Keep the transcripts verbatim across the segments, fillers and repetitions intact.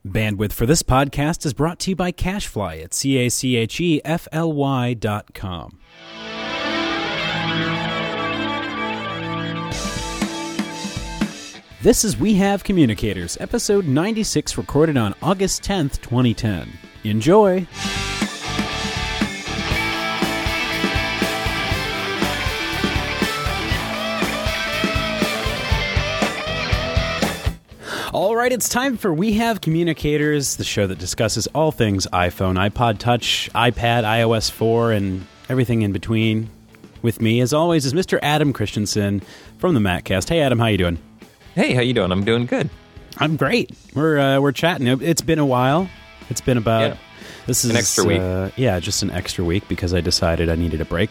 Bandwidth for this podcast is brought to you by CacheFly at C A C H E F L Y dot com. This is We Have Communicators, episode ninety-six, recorded on August tenth, twenty ten. Enjoy! All right, it's time for We Have Communicators, the show that discusses all things iPhone, iPod Touch, iPad, i O S four, and everything in between. With me, as always, is Mister Adam Christensen from the MacCast. Hey, Adam, how you doing? Hey, how you doing? I'm doing good. I'm great. We're uh, we're chatting. It's been a while. It's been about yeah. this is an extra week. Uh, yeah, just an extra week because I decided I needed a break.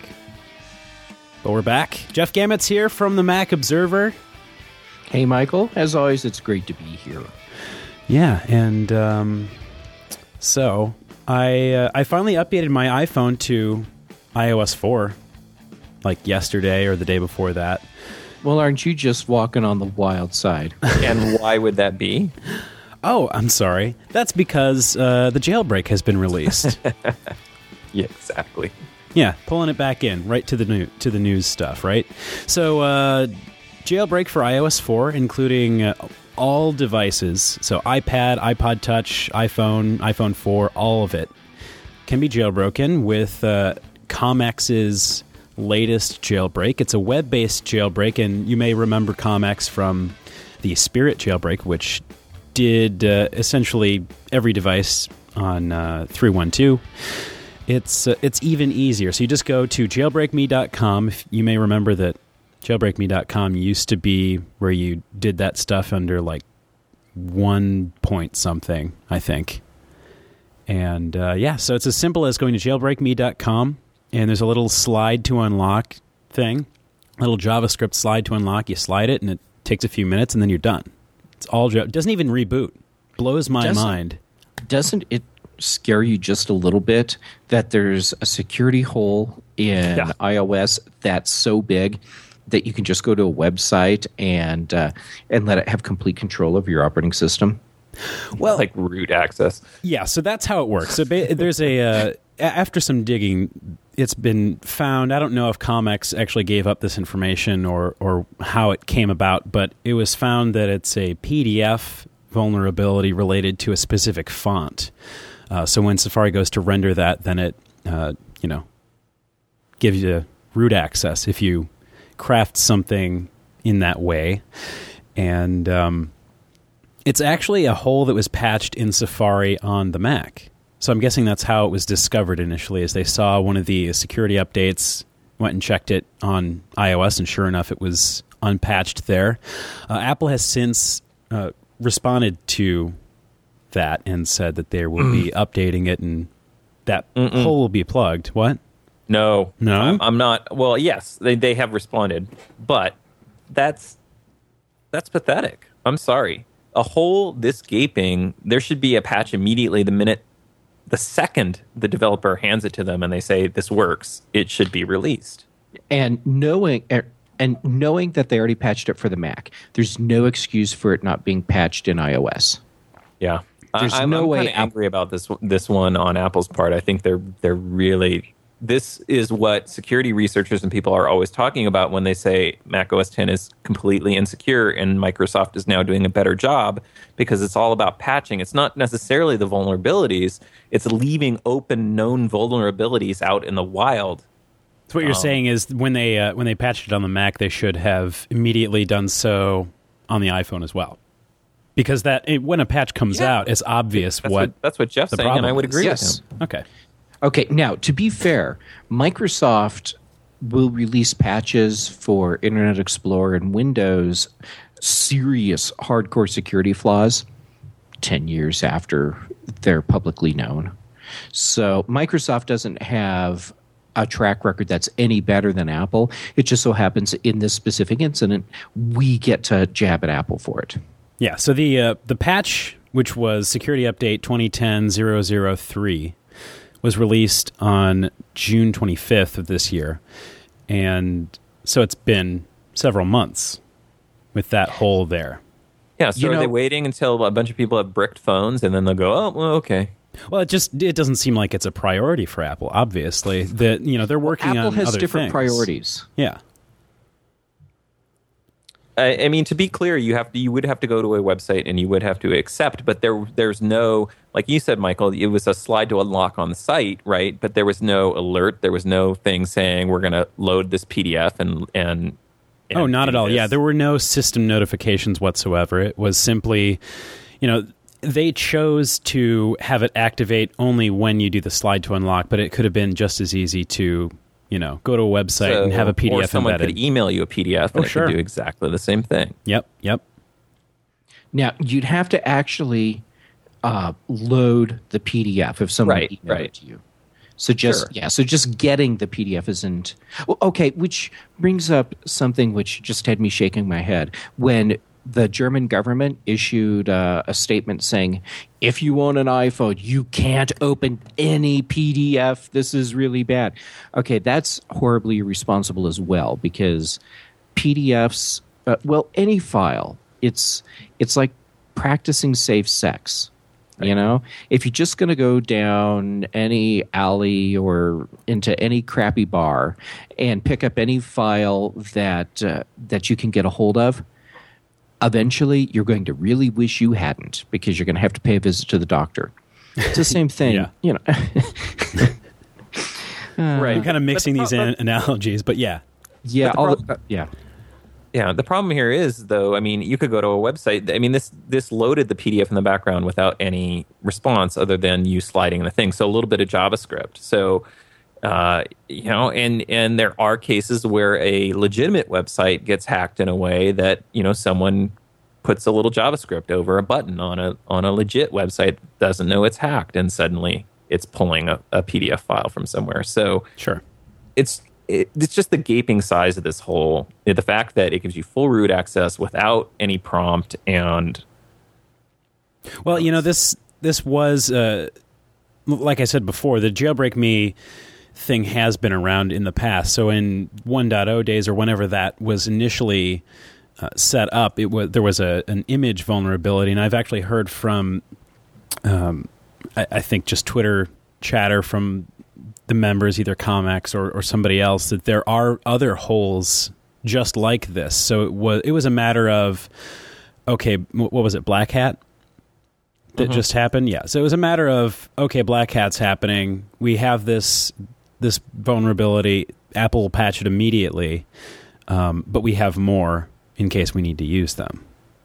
But we're back. Jeff Gammett's here from the Mac Observer. Hey, Michael. As always, it's great to be here. Yeah, and um, so I uh, I finally updated my iPhone to i O S four, like yesterday or the day before that. Well, aren't you just walking on the wild side? And why would that be? Oh, I'm sorry. That's because uh, the jailbreak has been released. Yeah, exactly. Yeah, pulling it back in right to the new to the news stuff, right? So. Uh, Jailbreak for i O S four, including uh, all devices, so iPad, iPod Touch, iPhone, iPhone four, all of it, can be jailbroken with uh, Comex's latest jailbreak. It's a web-based jailbreak, and you may remember Comex from the Spirit jailbreak, which did uh, essentially every device on uh, three one two. It's, uh, it's even easier. So you just go to jailbreak me dot com. You may remember that jailbreak me dot com used to be where you did that stuff under like one point something, I think. And uh, yeah, so it's as simple as going to jailbreak me dot com, and there's a little slide to unlock thing, a little JavaScript slide to unlock. You slide it, and it takes a few minutes, and then you're done. It's all it doesn't even reboot. Blows my doesn't, mind. Doesn't it scare you just a little bit that there's a security hole in Yeah. iOS that's so big that you can just go to a website and uh, and let it have complete control of your operating system? Well, Like root access. yeah, so that's how it works. So ba- there's a uh, after some digging, it's been found. I don't know if Comex actually gave up this information or or how it came about, but it was found that it's a P D F vulnerability related to a specific font. Uh, so when Safari goes to render that, then it uh, you know gives you root access if you craft something in that way. And um, it's actually a hole that was patched in Safari on the Mac. So I'm guessing that's how it was discovered initially, as they saw one of the security updates, went and checked it on iOS, and sure enough, it was unpatched there. Uh, Apple has since uh, responded to that and said that they will be updating it, and that Mm-mm. hole will be plugged. What? No. No? I'm, I'm not. Well, yes, they, they have responded, but that's that's pathetic. I'm sorry. A hole this gaping, there should be a patch immediately the minute, the second the developer hands it to them and they say this works, it should be released. And knowing and knowing that they already patched it for the Mac, there's no excuse for it not being patched in iOS. Yeah. There's I, I'm, no I'm way kind of angry about this this one on Apple's part. I think they're they're really... This is what security researchers and people are always talking about when they say Mac O S X is completely insecure and Microsoft is now doing a better job, because it's all about patching. It's not necessarily the vulnerabilities. It's leaving open known vulnerabilities out in the wild. So what you're Um, saying is when they uh, when they patched it on the Mac, they should have immediately done so on the iPhone as well, because that it, when a patch comes Yeah. out, it's obvious That's what, what, that's what Jeff's the saying, and I problem would is. agree Yes. with him. Okay. Okay, now, to be fair, Microsoft will release patches for Internet Explorer and Windows, serious hardcore security flaws, ten years after they're publicly known. So Microsoft doesn't have a track record that's any better than Apple. It just so happens in this specific incident, we get to jab at Apple for it. Yeah. So the uh, the patch, which was Security Update twenty ten dash zero zero three, was released on June twenty-fifth of this year. And so it's been several months with that hole there. Yeah, so You are know- they waiting until a bunch of people have bricked phones and then they'll go, oh, well, okay. Well, it just it doesn't seem like it's a priority for Apple. Obviously, that you know they're working Apple on has other different things. priorities. Yeah. I, I mean, to be clear, you have to, you would have to go to a website and you would have to accept, but there there's no, like you said, Michael, it was a slide to unlock on the site, right? But there was no alert, there was no thing saying we're going to load this P D F and and. and Oh, not do at all. this. Yeah, there were no system notifications whatsoever. It was simply, you know, they chose to have it activate only when you do the slide to unlock, but it could have been just as easy to, you know, go to a website So- and have a P D F or someone embedded. could email you a P D F and Oh, it sure. could do exactly the same thing. Yep, yep. Now, you'd have to actually uh, load the P D F if someone Right, emailed right. it to you. So just Sure. yeah, so just getting the P D F isn't well, okay. Which brings up something which just had me shaking my head when the German government issued uh, a statement saying, "If you own an iPhone, you can't open any P D F. This is really bad." Okay, that's horribly irresponsible as well because P D Fs, uh, well, any file, it's it's like practicing safe sex. You know, if you're just going to go down any alley or into any crappy bar and pick up any file that uh, that you can get a hold of, eventually you're going to really wish you hadn't because you're going to have to pay a visit to the doctor. It's the same thing, Yeah. you know. Right. I'm kind of mixing these an- analogies, but yeah. Yeah, But the all prob- the, uh, yeah. Yeah, the problem here is, though, I mean, you could go to a website. I mean, this this loaded the P D F in the background without any response other than you sliding the thing. So a little bit of JavaScript. So, uh, you know, and and there are cases where a legitimate website gets hacked in a way that, you know, someone puts a little JavaScript over a button on a on a legit website, doesn't know it's hacked, and suddenly it's pulling a, a P D F file from somewhere. So Sure. it's it, it's just the gaping size of this whole, the fact that it gives you full root access without any prompt, and Well, you know, this this was, uh, like I said before, the Jailbreak Me thing has been around in the past. So in one point oh days or whenever that was initially uh, set up, it was there was a an image vulnerability, and I've actually heard from, um, I, I think just Twitter chatter from the members, either Comex or, or somebody else, that there are other holes just like this. So it was it was a matter of, okay, what was it, Black Hat? That just happened? Yeah. So it was a matter of, okay, Black Hat's happening. We have this this vulnerability. Apple will patch it immediately, um, but we have more in case we need to use them.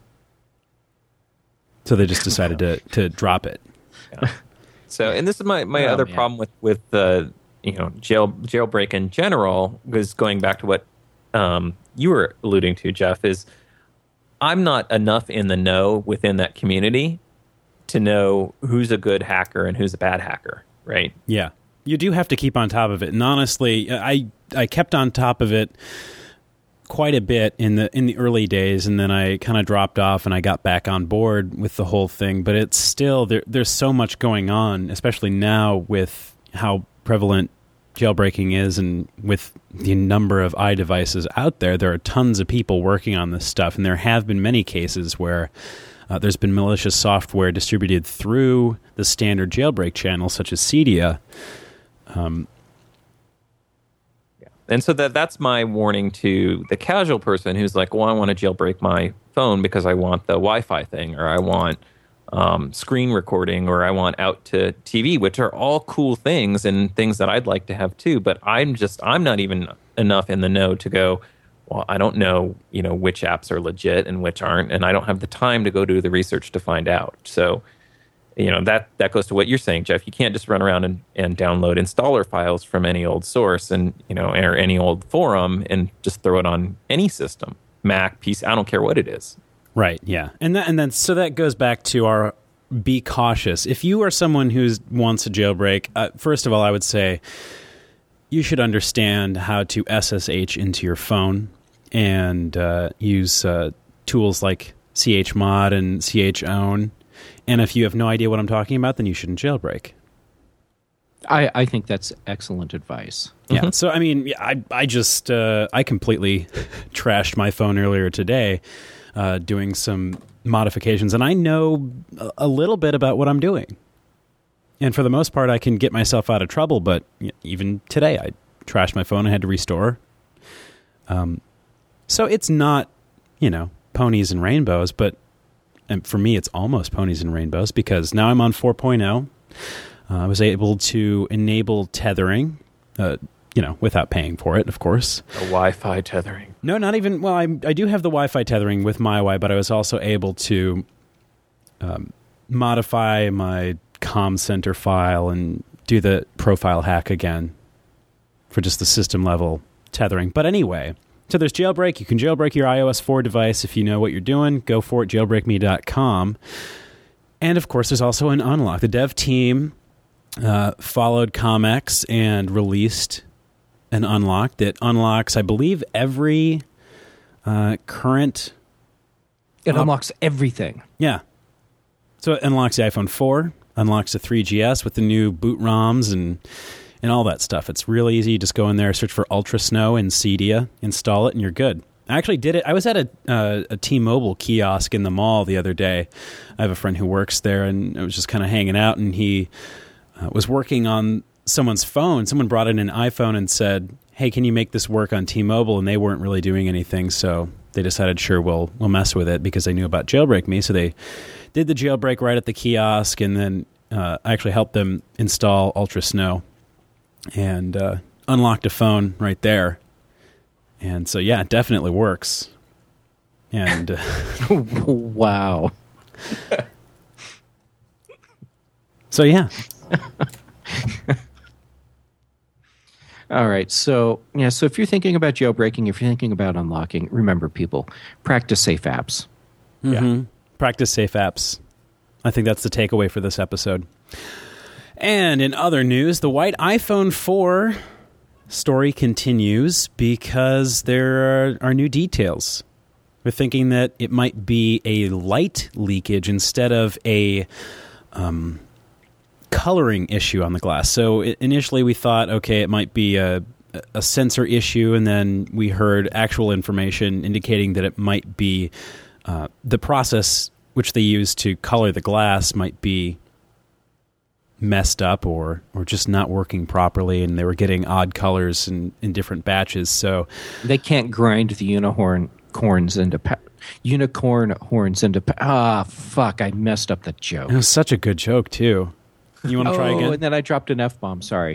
So they just decided to, to drop it. so and this is my, my Oh, other man. problem with with the you know jail jailbreak in general, was going back to what um, you were alluding to, Jeff, is I'm not enough in the know within that community to know who's a good hacker and who's a bad hacker, right? Yeah. You do have to keep on top of it. And honestly, I I kept on top of it quite a bit in the in the early days, and then I kind of dropped off and I got back on board with the whole thing. But it's still there there's so much going on, especially now with how prevalent jailbreaking is and with the number of iDevices out there. There are tons of people working on this stuff, and there have been many cases where Uh, there's been malicious software distributed through the standard jailbreak channels, such as Cydia. Um, And so that that's my warning to the casual person who's like, well, I want to jailbreak my phone because I want the Wi-Fi thing, or I want um, screen recording, or I want out to T V, which are all cool things and things that I'd like to have too. But I'm just, I'm not even enough in the know to go, well, I don't know, you know, which apps are legit and which aren't, and I don't have the time to go do the research to find out. So, you know, that, that goes to what you're saying, Jeff. You can't just run around and, and download installer files from any old source and, you know, or any old forum and just throw it on any system, Mac, P C, I don't care what it is. right, yeah. And that, and then so that goes back to our be cautious. If you are someone who wants a jailbreak, uh, first of all, I would say you should understand how to S S H into your phone and uh, use uh, tools like chmod and chown. And if you have no idea what I'm talking about, then you shouldn't jailbreak. I, I think that's excellent advice. Yeah. So I mean, yeah, I I just uh, I completely trashed my phone earlier today. uh, doing some modifications, and I know a little bit about what I'm doing. And for the most part, I can get myself out of trouble, but even today, I trashed my phone. I had to restore. Um, so it's not, you know, ponies and rainbows, but and for me, it's almost ponies and rainbows because now I'm on four point oh. Uh, I was able to enable tethering, uh, you know, without paying for it, of course. A Wi-Fi tethering. No, not even, well, I, I do have the Wi-Fi tethering with MyWi, but I was also able to um, modify my comm center file and do the profile hack again for just the system level tethering. But anyway, so there's Jailbreak. You can jailbreak your iOS four device if you know what you're doing. Go for it, jailbreak me dot com. And of course, there's also an unlock. The dev team uh, followed ComX and released an unlock that unlocks, I believe, every uh, current... It op- unlocks everything. Yeah. So it unlocks the iPhone four, unlocks the three G S with the new boot ROMs and and all that stuff. It's really easy. You just go in there, search for Ultra Snow in Cydia, install it, and you're good. I actually did it. I was at a, uh, a T-Mobile kiosk in the mall the other day. I have a friend who works there, and I was just kind of hanging out, and he uh, was working on someone's phone. Someone brought in an iPhone and said, hey, can you make this work on T-Mobile? And they weren't really doing anything, so they decided, sure, we'll, we'll mess with it because they knew about Jailbreak Me. So they did the jailbreak right at the kiosk, and then uh, I actually helped them install Ultra Snow and uh, unlocked a phone right there. And so, yeah, it definitely works. And uh, wow. So, yeah. All right. So, yeah, so if you're thinking about jailbreaking, if you're thinking about unlocking, remember, people, practice safe apps. Mm-hmm. Yeah. Practice safe apps. I think that's the takeaway for this episode. And in other news, the white iPhone four story continues because there are, are new details. We're thinking that it might be a light leakage instead of a um, coloring issue on the glass. So it, initially we thought, okay, it might be a, a sensor issue, and then we heard actual information indicating that it might be uh, the process which they use to color the glass might be messed up or or just not working properly, and they were getting odd colors in, in different batches. So they can't grind the unicorn corns into pa- unicorn horns into pa- ah fuck I messed up the joke. It was such a good joke too. You want to oh, try again? And then I dropped an F-bomb. Sorry.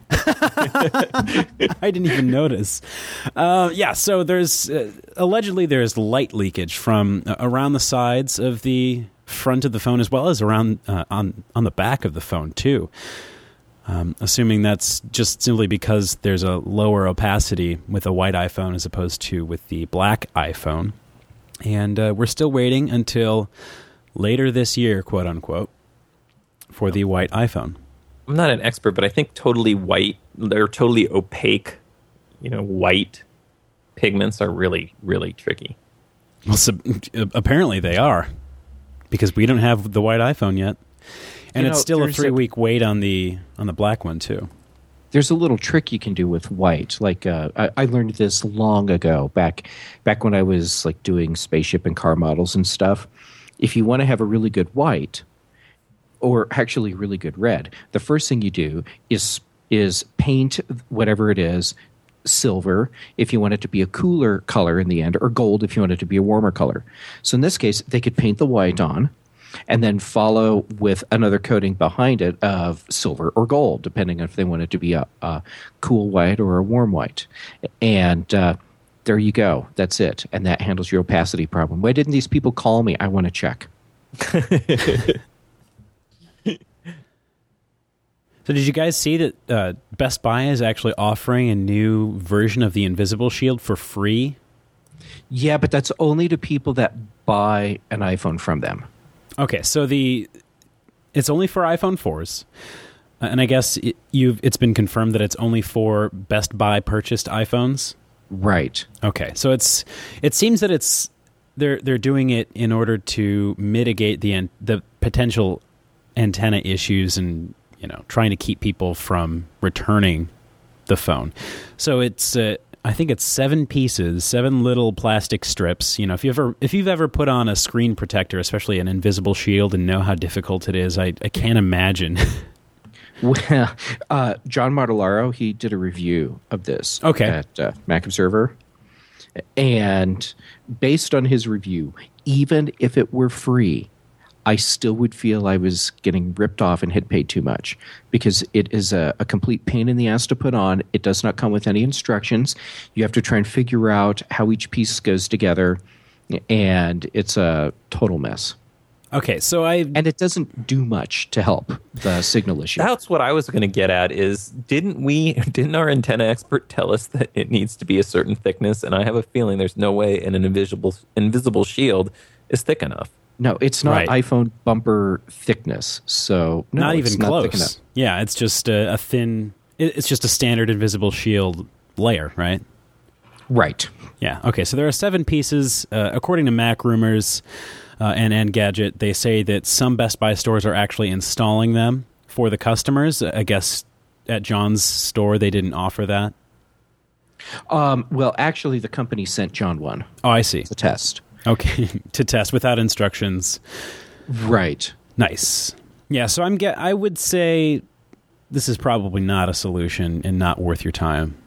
I didn't even notice. Uh, yeah, so there's uh, allegedly there's light leakage from uh, around the sides of the front of the phone as well as around uh, on on the back of the phone too. Um, assuming that's just simply because there's a lower opacity with a white iPhone as opposed to with the black iPhone, and uh, we're still waiting until later this year, quote unquote, for the white iPhone. I'm not an expert, but I think totally white, they're totally opaque, you know, white pigments are really, really tricky. Well, so, apparently they are, because we don't have the white iPhone yet. And You it's know, still a there's three-week wait on the on the black one, too. There's a little trick you can do with white. Like uh, I, I learned this long ago, back back when I was like doing spaceship and car models and stuff. If you want to have a really good white, or actually really good red, the first thing you do is is paint whatever it is silver if you want it to be a cooler color in the end, or gold if you want it to be a warmer color. So in this case, they could paint the white on and then follow with another coating behind it of silver or gold, depending on if they want it to be a, a cool white or a warm white. And uh, there you go. That's it. And that handles your opacity problem. Why didn't these people call me? I want to check. So did you guys see that uh, Best Buy is actually offering a new version of the Invisible Shield for free? Yeah, but that's only to people that buy an iPhone from them. Okay, so the it's only for iPhone fours, uh, and I guess it, you've it's been confirmed that it's only for Best Buy purchased iPhones. Right. Okay, so it's it seems that it's they're they're doing it in order to mitigate the an- the potential antenna issues and, you know, trying to keep people from returning the phone. So it's uh, I think it's seven pieces, seven little plastic strips. You know, if you ever if you've ever put on a screen protector, especially an invisible shield, and know how difficult it is, I, I can't imagine. Well, uh, John Martellaro, he did a review of this okay. at uh, Mac Observer. And based on his review, even if it were free, I still would feel I was getting ripped off and had paid too much because it is a, a complete pain in the ass to put on. It does not come with any instructions. You have to try and figure out how each piece goes together, and it's a total mess. Okay, so I... And it doesn't do much to help the signal issue. That's what I was going to get at is, didn't we, didn't our antenna expert tell us that it needs to be a certain thickness? And I have a feeling there's no way an invisible, invisible shield is thick enough. No, it's not Right. iPhone bumper thickness. So no, not it's even not thick close. enough. Yeah, it's just a, a thin... it- It's just a standard invisible shield layer, right? Right. Yeah. Okay. So there are seven pieces, uh, according to Mac Rumors uh, and Engadget. They say that some Best Buy stores are actually installing them for the customers. I guess at John's store they didn't offer that. Um, well, actually, the company sent John one. Oh, I see. It's a test. Okay, to test without instructions. Right. Nice. Yeah. So I'm get. I would say this is probably not a solution and not worth your time.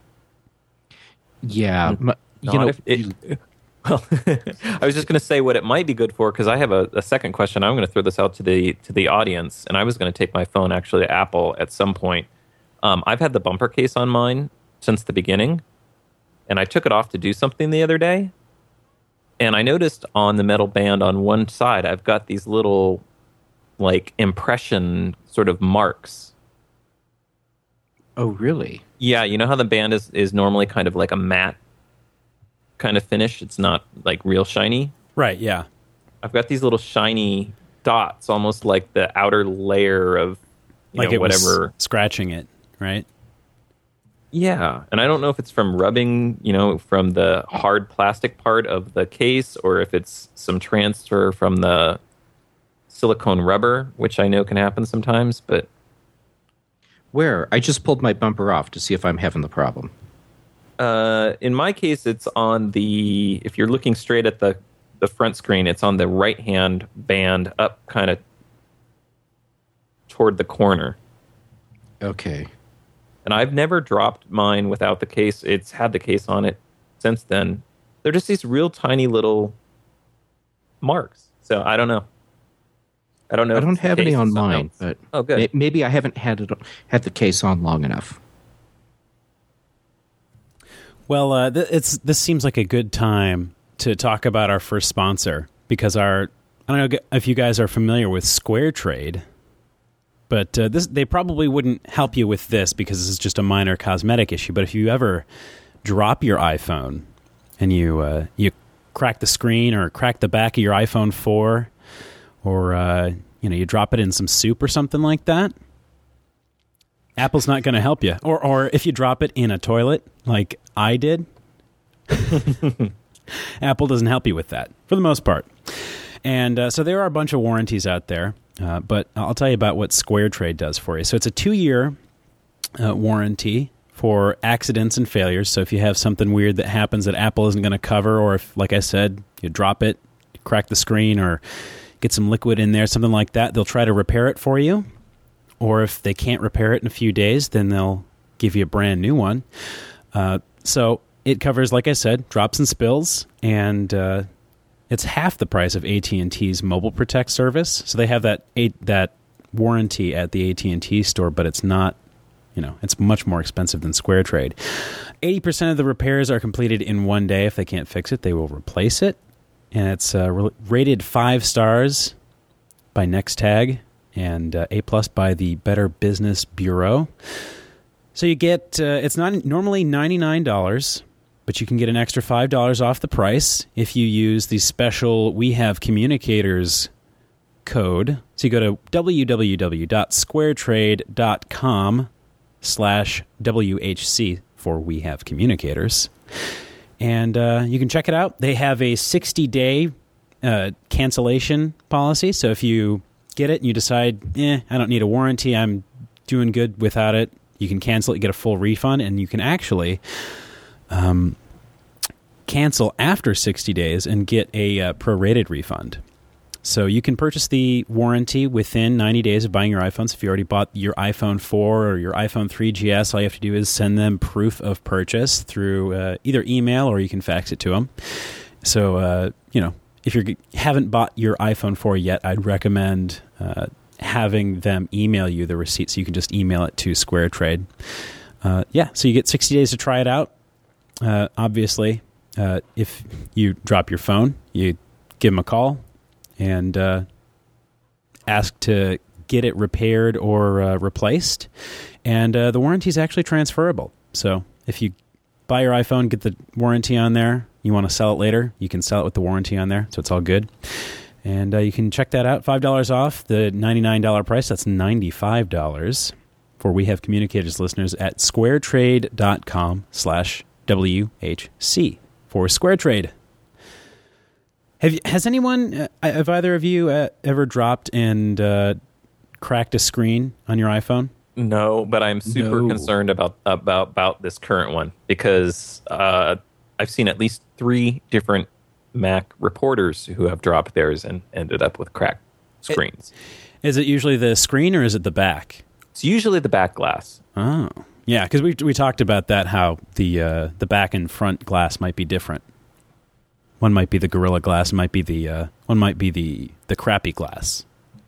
Yeah. m- You Not know, if it- well, I was just going to say what it might be good for, because I have a, a second question. I'm going to throw this out to the to the audience, and I was going to take my phone actually to Apple at some point. Um, I've had the bumper case on mine since the beginning, and I took it off to do something the other day, and I noticed on the metal band on one side, I've got these little like impression sort of marks. oh, really? Yeah, you know how the band is, is normally kind of like a matte kind of finish? It's not like real shiny. Right. Yeah. I've got these little shiny dots, almost like the outer layer of you Like know, it whatever. was scratching it. Right. Yeah, and I don't know if it's from rubbing, you know, from the hard plastic part of the case, or if it's some transfer from the silicone rubber, which I know can happen sometimes. But Where? I just pulled my bumper off to see if I'm having the problem. uh, in my case, it's on the. If you're looking straight at the the front screen, it's on the right hand band, up kind of toward the corner. Okay. And I've never dropped mine without the case. It's had the case on it since then. They're just these real tiny little marks. So I don't know. I don't know. I if don't it's the have any case on or something mine, else. but Oh, good. may- maybe I haven't had it had the case on long enough. Well, uh, th- it's this seems like a good time to talk about our first sponsor, because our I don't know if you guys are familiar with SquareTrade, but uh, this they probably wouldn't help you with this because this is just a minor cosmetic issue. But if you ever drop your iPhone and you uh, you crack the screen or crack the back of your iPhone four, or uh, you know you drop it in some soup or something like that, Apple's not going to help you. Or or if you drop it in a toilet like I did, Apple doesn't help you with that for the most part. And uh, so there are a bunch of warranties out there, uh, but I'll tell you about what SquareTrade does for you. So it's a two-year uh, warranty for accidents and failures. So if you have something weird that happens that Apple isn't going to cover, or if, like I said, you drop it, you crack the screen, or get some liquid in there, something like that, they'll try to repair it for you. Or if they can't repair it in a few days, then they'll give you a brand new one. Uh, so it covers, like I said, drops and spills, and uh, it's half the price of A T and T's Mobile Protect service. So they have that that warranty at the A T and T store, but it's not, you know, it's much more expensive than SquareTrade. eighty percent of the repairs are completed in one day. If they can't fix it, they will replace it. And it's uh, rated five stars by NextTag and uh, A plus by the Better Business Bureau. So you get, uh, it's not normally ninety-nine dollars, but you can get an extra five dollars off the price if you use the special We Have Communicators code. So you go to www.squaretrade.com slash WHC for We Have Communicators. And uh, you can check it out. They have a sixty-day uh, cancellation policy. So if you get it and you decide, eh, I don't need a warranty, I'm doing good without it, you can cancel it, you get a full refund, and you can actually um, cancel after sixty days and get a uh, prorated refund. So you can purchase the warranty within ninety days of buying your iPhones. If you already bought your iPhone four or your iPhone three G S, all you have to do is send them proof of purchase through uh, either email or you can fax it to them. So, uh, you know, if you haven't bought your iPhone four yet, I'd recommend uh, having them email you the receipt so you can just email it to SquareTrade. Uh, yeah, so you get sixty days to try it out. Uh, obviously, uh, if you drop your phone, you give them a call and uh, ask to get it repaired or uh, replaced. And uh, the warranty is actually transferable. So if you buy your iPhone, get the warranty on there, you want to sell it later, you can sell it with the warranty on there. So it's all good. And uh, you can check that out. five dollars off the ninety-nine dollars price. That's ninety-five dollars for We Have Communicators listeners at squaretrade.com slash WHC for SquareTrade. Have you, has anyone, uh, have either of you uh, ever dropped and uh, cracked a screen on your iPhone? No, but I'm super No. concerned about, about about this current one because uh, I've seen at least three different Mac reporters who have dropped theirs and ended up with cracked screens. Is it usually the screen or is it the back? It's usually the back glass. Oh, yeah, because we we talked about that, how the uh, the back and front glass might be different. One might be the Gorilla Glass, might be the uh, one might be the the crappy glass.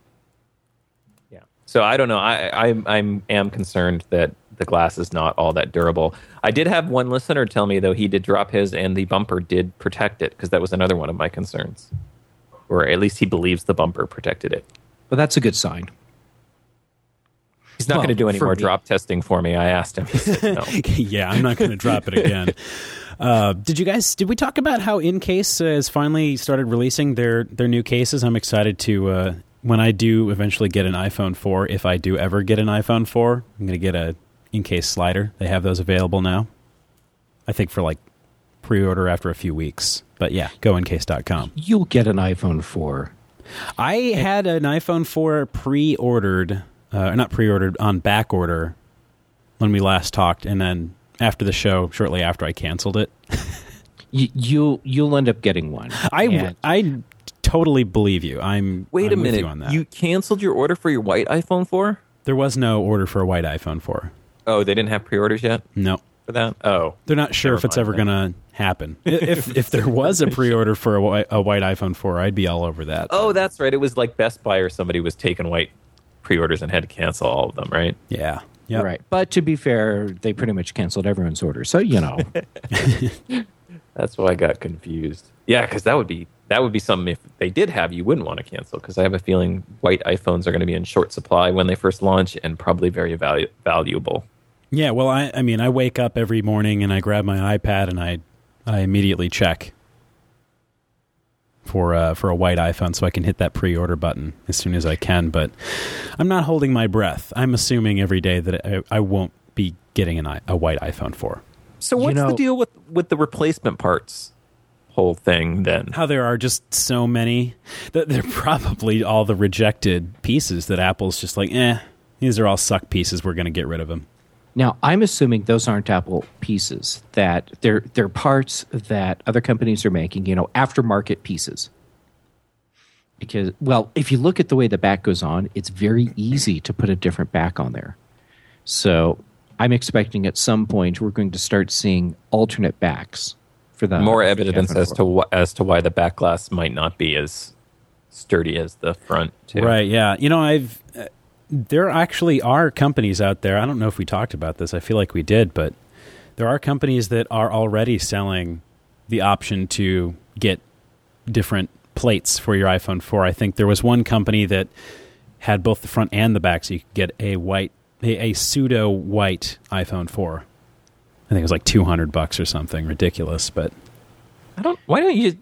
Yeah. So I don't know. I I I'm am concerned that the glass is not all that durable. I did have one listener tell me though he did drop his and the bumper did protect it because that was another one of my concerns, or at least he believes the bumper protected it. But that's a good sign. He's not Well, going to do any for more me. drop testing for me. I asked him. He said no. Yeah, I'm not going to drop it again. Uh, did you guys? Did we talk about how InCase uh, has finally started releasing their their new cases? I'm excited to uh, when I do eventually get an iPhone four. If I do ever get an iPhone four, I'm going to get a InCase slider. They have those available now. I think for like pre-order after a few weeks. But yeah, go in case dot com. You'll get an iPhone four. I had an iPhone four pre-ordered, uh, not pre-ordered, on back order when we last talked, and then after the show, shortly after, I canceled it. You, you'll you'll end up getting one. I, And I totally believe you. I'm Wait I'm a with minute. you on that. You canceled your order for your white iPhone four? There was no order for a white iPhone four. Oh, they didn't have pre-orders yet No. for that? Oh. They're not sure Never if it's mind ever then. going to happen. if if there was a pre-order for a white, a white iPhone four, I'd be all over that. Oh, that's right. It was like Best Buy or somebody was taking white pre-orders and had to cancel all of them, right? Yeah. Yep. Right. But to be fair, they pretty much canceled everyone's order. So, you know. That's why I got confused. Yeah, because that would be that would be something if they did have you wouldn't want to cancel because I have a feeling white iPhones are going to be in short supply when they first launch and probably very valu- valuable. Yeah, well, I, I mean, I wake up every morning and I grab my iPad and I I immediately check for uh, for a white iPhone so I can hit that pre-order button as soon as I can. But I'm not holding my breath. I'm assuming every day that I, I won't be getting an, i- a white iPhone four. So You what's know- the deal with, with the replacement parts whole thing then? How there are just so many that they're probably all the rejected pieces that Apple's just like, eh, these are all suck pieces. We're going to get rid of them. Now, I'm assuming those aren't Apple pieces, that they're, they're parts that other companies are making, you know, aftermarket pieces. Because, well, if you look at the way the back goes on, it's very easy to put a different back on there. So I'm expecting at some point we're going to start seeing alternate backs for the More for the evidence iPhone as four. to wh- as to why the back glass might not be as sturdy as the front, too. Right, yeah. You know, I've uh, there actually are companies out there. I don't know if we talked about this. I feel like we did, but there are companies that are already selling the option to get different plates for your iPhone four. I think there was one company that had both the front and the back, so you could get a white, a, a pseudo white iPhone four. I think it was like two hundred bucks or something ridiculous, but I don't. Why don't you?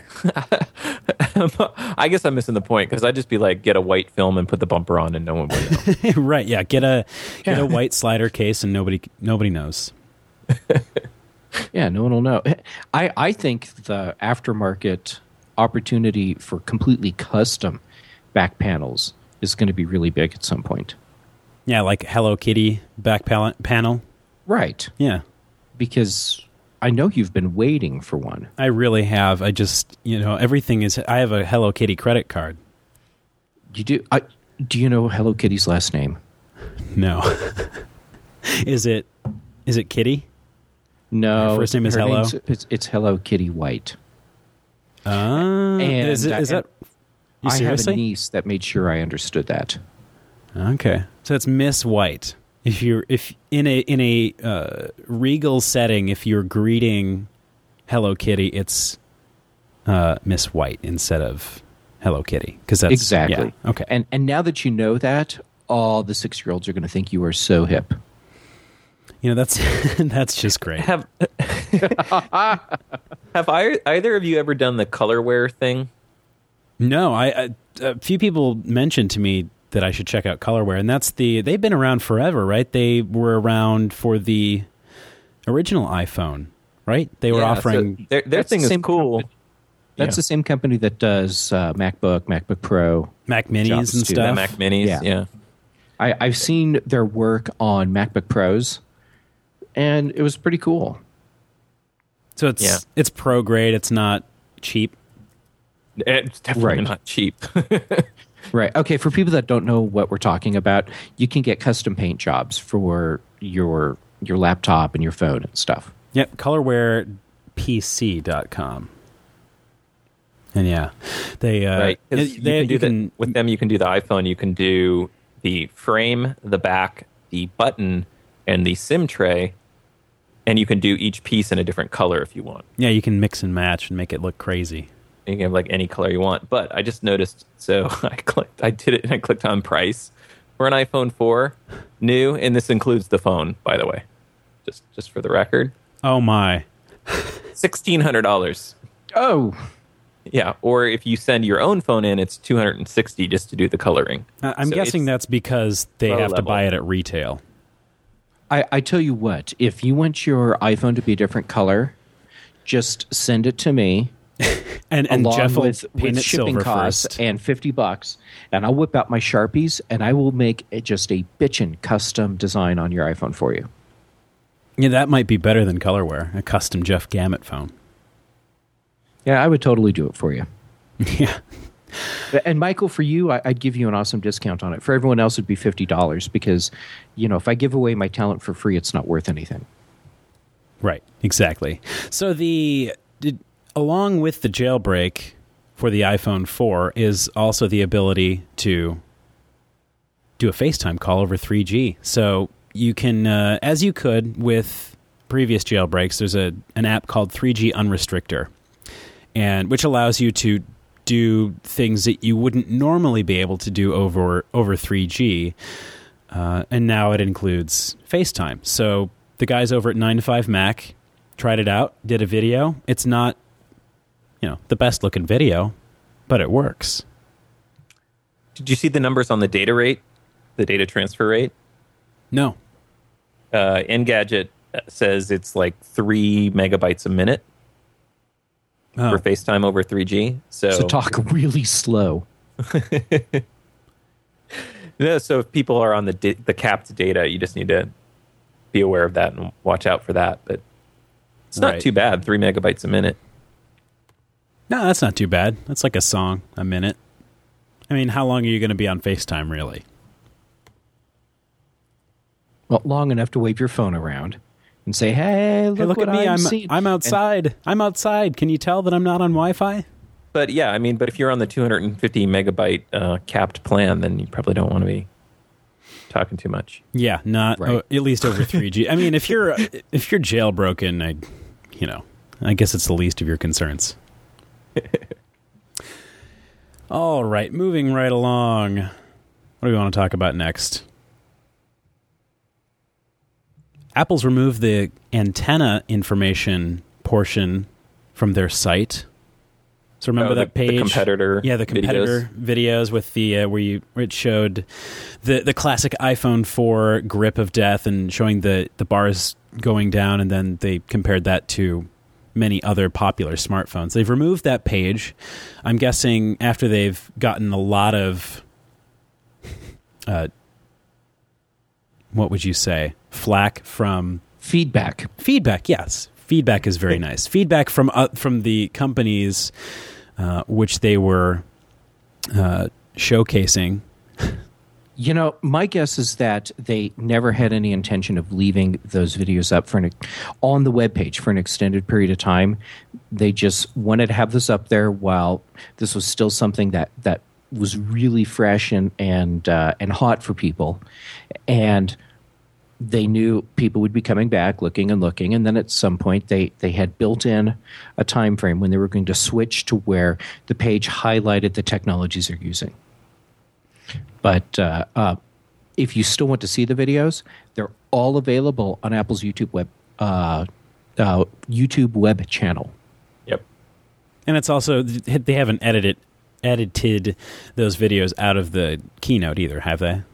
I guess I'm missing the point because I'd just be like, get a white film and put the bumper on, and no one would know. right, yeah, get a get a white slider case, and nobody nobody knows. Yeah, no one will know. I, I think the aftermarket opportunity for completely custom back panels is going to be really big at some point. Yeah, like Hello Kitty back pal- panel. Right. Yeah, Because I know you've been waiting for one. I really have. I just, you know, everything is. I have a Hello Kitty credit card. You do? I, do you know Hello Kitty's last name? No. Is it? Is it Kitty? No. Her first name is her Hello? name's- It's, it's Hello Kitty White. Uh, And, is, it, uh, is that? You I have seriously? a niece that made sure I understood that. Okay, so it's Miss White. If you're if in a in a uh, regal setting, if you're greeting Hello Kitty, it's uh, Miss White instead of Hello Kitty, because that's Exactly. yeah, okay. And and now that you know that, all the six-year-olds are going to think you are so hip. You know, that's that's just great. Have have I, either of you ever done the colorware thing? No, I, I a few people mentioned to me that I should check out Colorware, and that's the they've been around forever, right? They were around for the original iPhone, right? They were Yeah, offering so their their That's thing the is same cool. company. That's Yeah. the same company that does uh, MacBook, MacBook Pro. Mac Minis Jobs and too. The stuff. Mac Minis, Yeah. yeah. I, I've seen their work on MacBook Pros, and it was pretty cool. So it's Yeah. it's pro grade. It's not cheap. It's definitely Right. not cheap. Right. Okay. For people that don't know what we're talking about, you can get custom paint jobs for your your laptop and your phone and stuff. Yep, colorware P C dot com. And yeah, they uh, right. 'Cause they, you they- can do you the- can- with them, you can do the iPhone, you can do the frame, the back, the button, and the SIM tray, and you can do each piece in a different color if you want. yeah, you can mix and match and make it look crazy. You can have like any color you want. But I just noticed, so I clicked, I did it, and I clicked on price for an iPhone four, new, and this includes the phone, by the way, just just for the record, Oh my! sixteen hundred dollars. Oh, Yeah, or if you send your own phone in, it's two hundred and sixty just to do the coloring. I- I'm So guessing it's that's because they low have to level. buy it at retail. I, I tell you what, if you want your iPhone to be a different color, just send it to me. And and along Jeff will with, paint with it shipping silver costs first. and fifty bucks, and I'll whip out my Sharpies and I will make it just a bitchin' custom design on your iPhone for you. Yeah, that might be better than Colorware, a custom Jeff Gamet phone. Yeah, I would totally do it for you. Yeah. And Michael, for you, I, I'd give you an awesome discount on it. For everyone else, it'd be fifty dollars because, you know, if I give away my talent for free, it's not worth anything. Right, exactly. So the did, along with the jailbreak for the iPhone four is also the ability to do a FaceTime call over three G. So you can, uh, as you could with previous jailbreaks, there's a an app called three G Unrestrictor, and which allows you to do things that you wouldn't normally be able to do over over three G. Uh, and now it includes FaceTime. So the guys over at nine to five Mac tried it out, did a video. It's not, you know, the best looking video, but it works. Did you see the numbers on the data rate, the data transfer rate? No. Uh, Engadget says it's like three megabytes a minute Oh. for FaceTime over three G. So, So talk really slow. no, so if people are on the di- the capped data, you just need to be aware of that and watch out for that. But it's not Right. too bad, three megabytes a minute. No, that's not too bad. That's like a song, a minute. I mean, how long are you going to be on FaceTime, really? Well, long enough to wave your phone around and say, "Hey, look, Hey, look what at me. I'm I'm seeing." I'm outside. I'm outside. Can you tell that I'm not on Wi-Fi? But yeah, I mean, but if you're on the two hundred fifty megabyte uh, capped plan, then you probably don't want to be talking too much. Yeah, not Right. oh, at least over three G. I mean, if you're if you're jailbroken, I, you know, I guess it's the least of your concerns. All right, moving right along. What do we want to talk about next? Apple's removed the antenna information portion from their site. So remember Oh, the- that page, the competitor yeah, the competitor videos, with the uh, where you where it showed the the classic iPhone four grip of death and showing the the bars going down, and then they compared that to many other popular smartphones. They've removed that page. I'm guessing after they've gotten a lot of uh, what would you say, flack from Feedback. feedback. Yes, Feedback is very nice. Feedback from uh, from the companies uh, which they were uh, showcasing. You know, my guess is that they never had any intention of leaving those videos up for an, on the webpage for an extended period of time. They just wanted to have this up there while this was still something that, that was really fresh and and uh, and hot for people, and they knew people would be coming back, looking and looking, and then at some point they they had built in a time frame when they were going to switch to where the page highlighted the technologies they're using. But uh, uh, if you still want to see the videos, they're all available on Apple's YouTube web uh, uh, YouTube web channel. Yep. And it's also, they haven't edited edited those videos out of the keynote either, have they?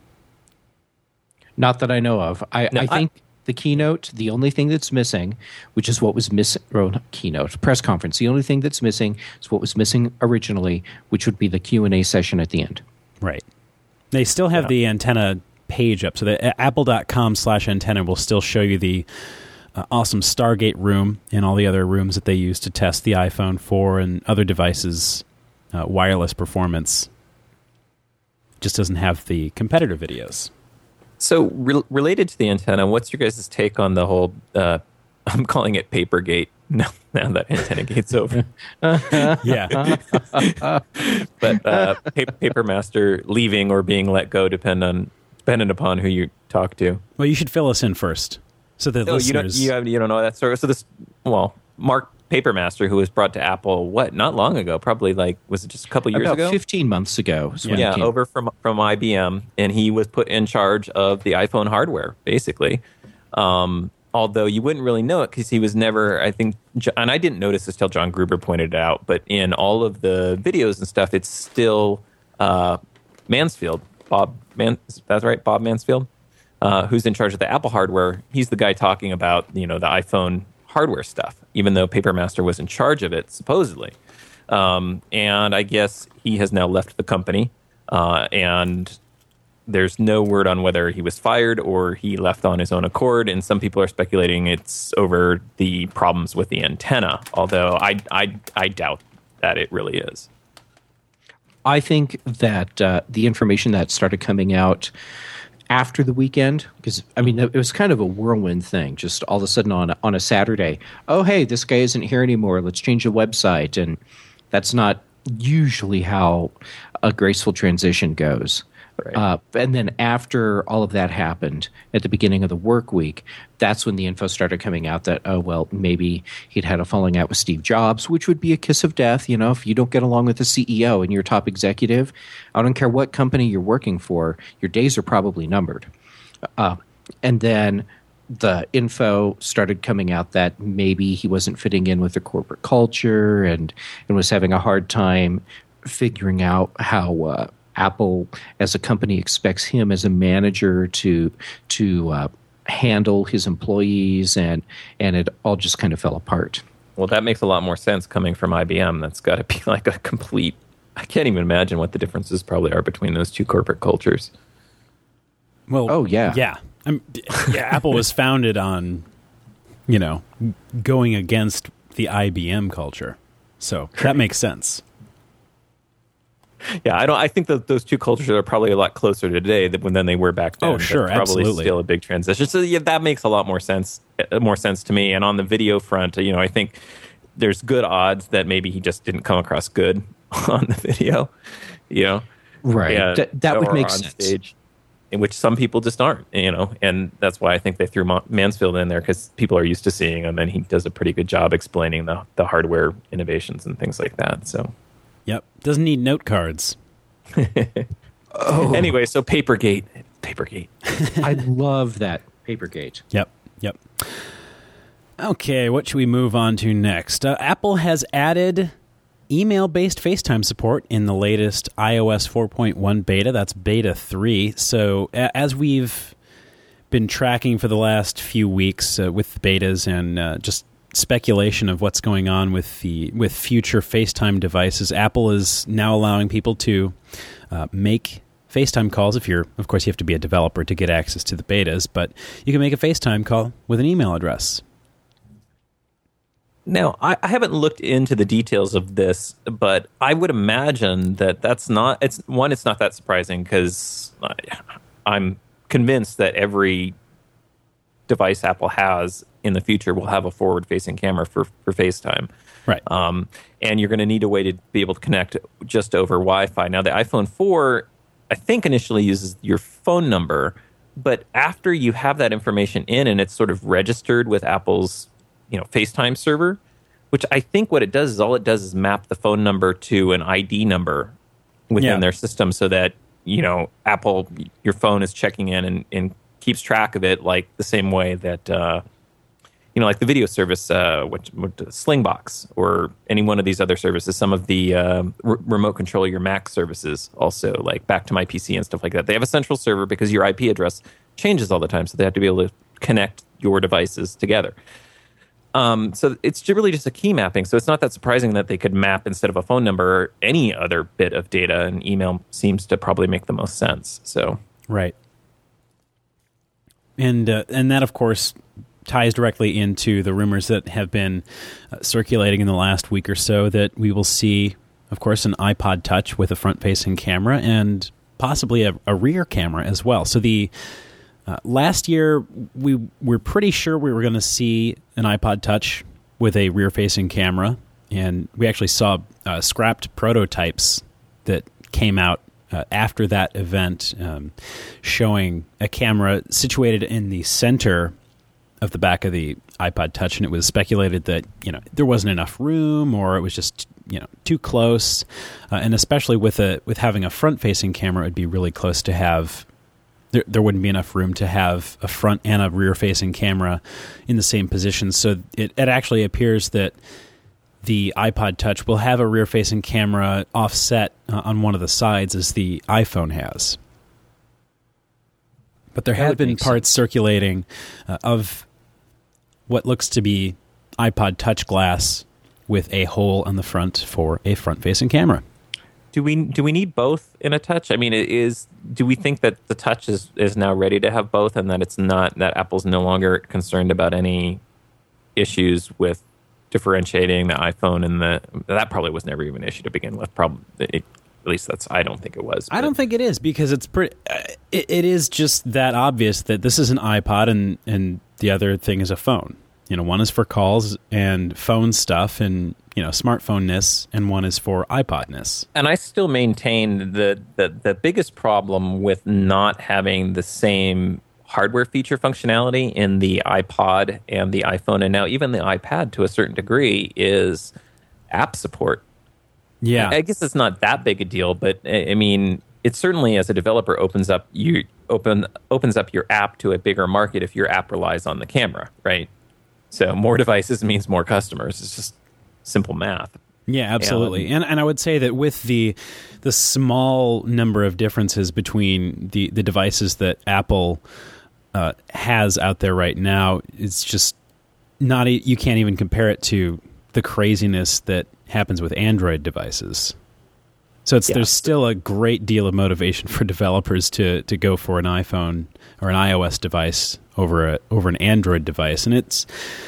Not that I know of. I, No, I think I- the keynote, the only thing that's missing, which is what was missing, or not keynote, press conference, the only thing that's missing is what was missing originally, which would be the Q and A session at the end. Right. They still have Yeah. the antenna page up, so that apple.com slash antenna will still show you the uh, awesome Stargate room and all the other rooms that they use to test the iPhone four and other devices' uh, wireless performance. Just doesn't have the competitor videos. So re- related to the antenna, what's your guys' take on the whole? Uh, I'm calling it Papergate. Now, now that antenna gate's over, Yeah. but uh, pa- Papermaster leaving or being let go depend on dependent upon who you talk to. Well, you should fill us in first, so that Oh, you don't listeners. you, have, you don't know that story. So this, well, Mark Papermaster, who was brought to Apple, what, not long ago, probably like was it just a couple years About ago? fifteen months ago. is when Yeah, it came. over from from I B M, and he was put in charge of the iPhone hardware, basically. Um, although you wouldn't really know it because he was never, I think, and I didn't notice this till John Gruber pointed it out, but in all of the videos and stuff, it's still uh, Mansfield, Bob, Man, that's right, Bob Mansfield, uh, who's in charge of the Apple hardware. He's the guy talking about, you know, the iPhone hardware stuff, even though Papermaster was in charge of it, supposedly. Um, and I guess he has now left the company, uh, and there's no word on whether he was fired or he left on his own accord. And some people are speculating it's over the problems with the antenna, although I, I, I doubt that it really is. I think that uh, the information that started coming out after the weekend, because I mean it was kind of a whirlwind thing. Just all of a sudden on a, on a Saturday, oh hey, this guy isn't here anymore. Let's change the website, and that's not usually how a graceful transition goes. Right. Uh, and then after all of that happened at the beginning of the work week, that's when the info started coming out that, oh, well, maybe he'd had a falling out with Steve Jobs, which would be a kiss of death. You know, if you don't get along with the C E O and you're top executive, I don't care what company you're working for, your days are probably numbered. Uh, and then the info started coming out that maybe he wasn't fitting in with the corporate culture and, and was having a hard time figuring out how uh, Apple as a company expects him as a manager to to uh, handle his employees, and and it all just kind of fell apart. Well, that makes a lot more sense coming from I B M. That's got to be like a complete, I can't even imagine what the differences probably are between those two corporate cultures. Well, Oh, yeah. yeah. I'm, yeah, Apple was founded on, you know, going against the I B M culture, so that makes sense. Yeah, I don't. I think that those two cultures are probably a lot closer today than than they were back then. Oh, sure, That's probably absolutely. still a big transition. So yeah, that makes a lot more sense. uh, More sense to me. And on the video front, you know, I think there's good odds that maybe he just didn't come across good on the video. You know, Right. Yeah, Th- that would or make on sense. Stage, in which some people just aren't. You know, and that's why I think they threw Mon- Mansfield in there because people are used to seeing him, and he does a pretty good job explaining the the hardware innovations and things like that. So. Yep, doesn't need note cards. Oh. Anyway, so Papergate, Papergate. I love that Papergate. Yep, yep. Okay, what should we move on to next? Uh, Apple has added email-based FaceTime support in the latest iOS four point one beta. That's beta three. So a- as we've been tracking for the last few weeks uh, with the betas and uh, just speculation of what's going on with the with future FaceTime devices, Apple is now allowing people to uh, make FaceTime calls. If you're, of course, you have to be a developer to get access to the betas, but you can make a FaceTime call with an email address. Now, I, I haven't looked into the details of this, but I would imagine that that's not, it's one, it's not that surprising because I'm convinced that every device Apple has in the future will have a forward-facing camera for, for FaceTime. Right. Um, and you're going to need a way to be able to connect just over Wi-Fi. Now, the iPhone four, I think, initially uses your phone number, but after you have that information in and it's sort of registered with Apple's, you know, FaceTime server, which I think what it does is all it does is map the phone number to an I D number within yeah. their system so that, you know, Apple, your phone is checking in and, and keeps track of it like the same way that, uh, you know, like the video service, uh, what, what, Slingbox, or any one of these other services, some of the uh, r- remote control your Mac services also, like Back to My P C and stuff like that. They have a central server because your I P address changes all the time, so they have to be able to connect your devices together. Um, so it's really just a key mapping. So it's not that surprising that they could map instead of a phone number any other bit of data, and email seems to probably make the most sense. So right, and uh, and that of course ties directly into the rumors that have been uh, circulating in the last week or so that we will see, of course, an iPod Touch with a front-facing camera and possibly a, a rear camera as well. So the Uh, last year, we were pretty sure we were going to see an iPod Touch with a rear-facing camera, and we actually saw uh, scrapped prototypes that came out uh, after that event, um, showing a camera situated in the center of the back of the iPod Touch, and it was speculated that, you know, there wasn't enough room, or it was just, you know, too close, uh, and especially with a with having a front-facing camera, it would be really close to have. There, there wouldn't be enough room to have a front and a rear-facing camera in the same position. So it, it actually appears that the iPod Touch will have a rear-facing camera offset uh, on one of the sides as the iPhone has. But there have been parts circulating uh, of what looks to be iPod Touch glass with a hole on the front for a front-facing camera. Do we do we need both in a Touch? I mean, it is. Do we think that the Touch is, is now ready to have both, and that it's not that Apple's no longer concerned about any issues with differentiating the iPhone and the that probably was never even an issue to begin with. Probably, it, at least that's. I don't think it was. I don't think it is because it's pretty. Uh, it, it is just that obvious that this is an iPod and and the other thing is a phone. You know, one is for calls and phone stuff and, you know, smartphone-ness, and one is for iPod-ness. And I still maintain the, the, the biggest problem with not having the same hardware feature functionality in the iPod and the iPhone, and now even the iPad to a certain degree, is app support. Yeah. I guess it's not that big a deal, but, I mean, it certainly, as a developer, opens up you open opens up your app to a bigger market if your app relies on the camera, right? So more devices means more customers. It's just simple math. Yeah, absolutely. And and I would say that with the the small number of differences between the, the devices that Apple uh, has out there right now, it's just not, you can't even compare it to the craziness that happens with Android devices. So it's, yeah. There's still a great deal of motivation for developers to, to go for an iPhone or an iOS device over a over an Android device. And it's,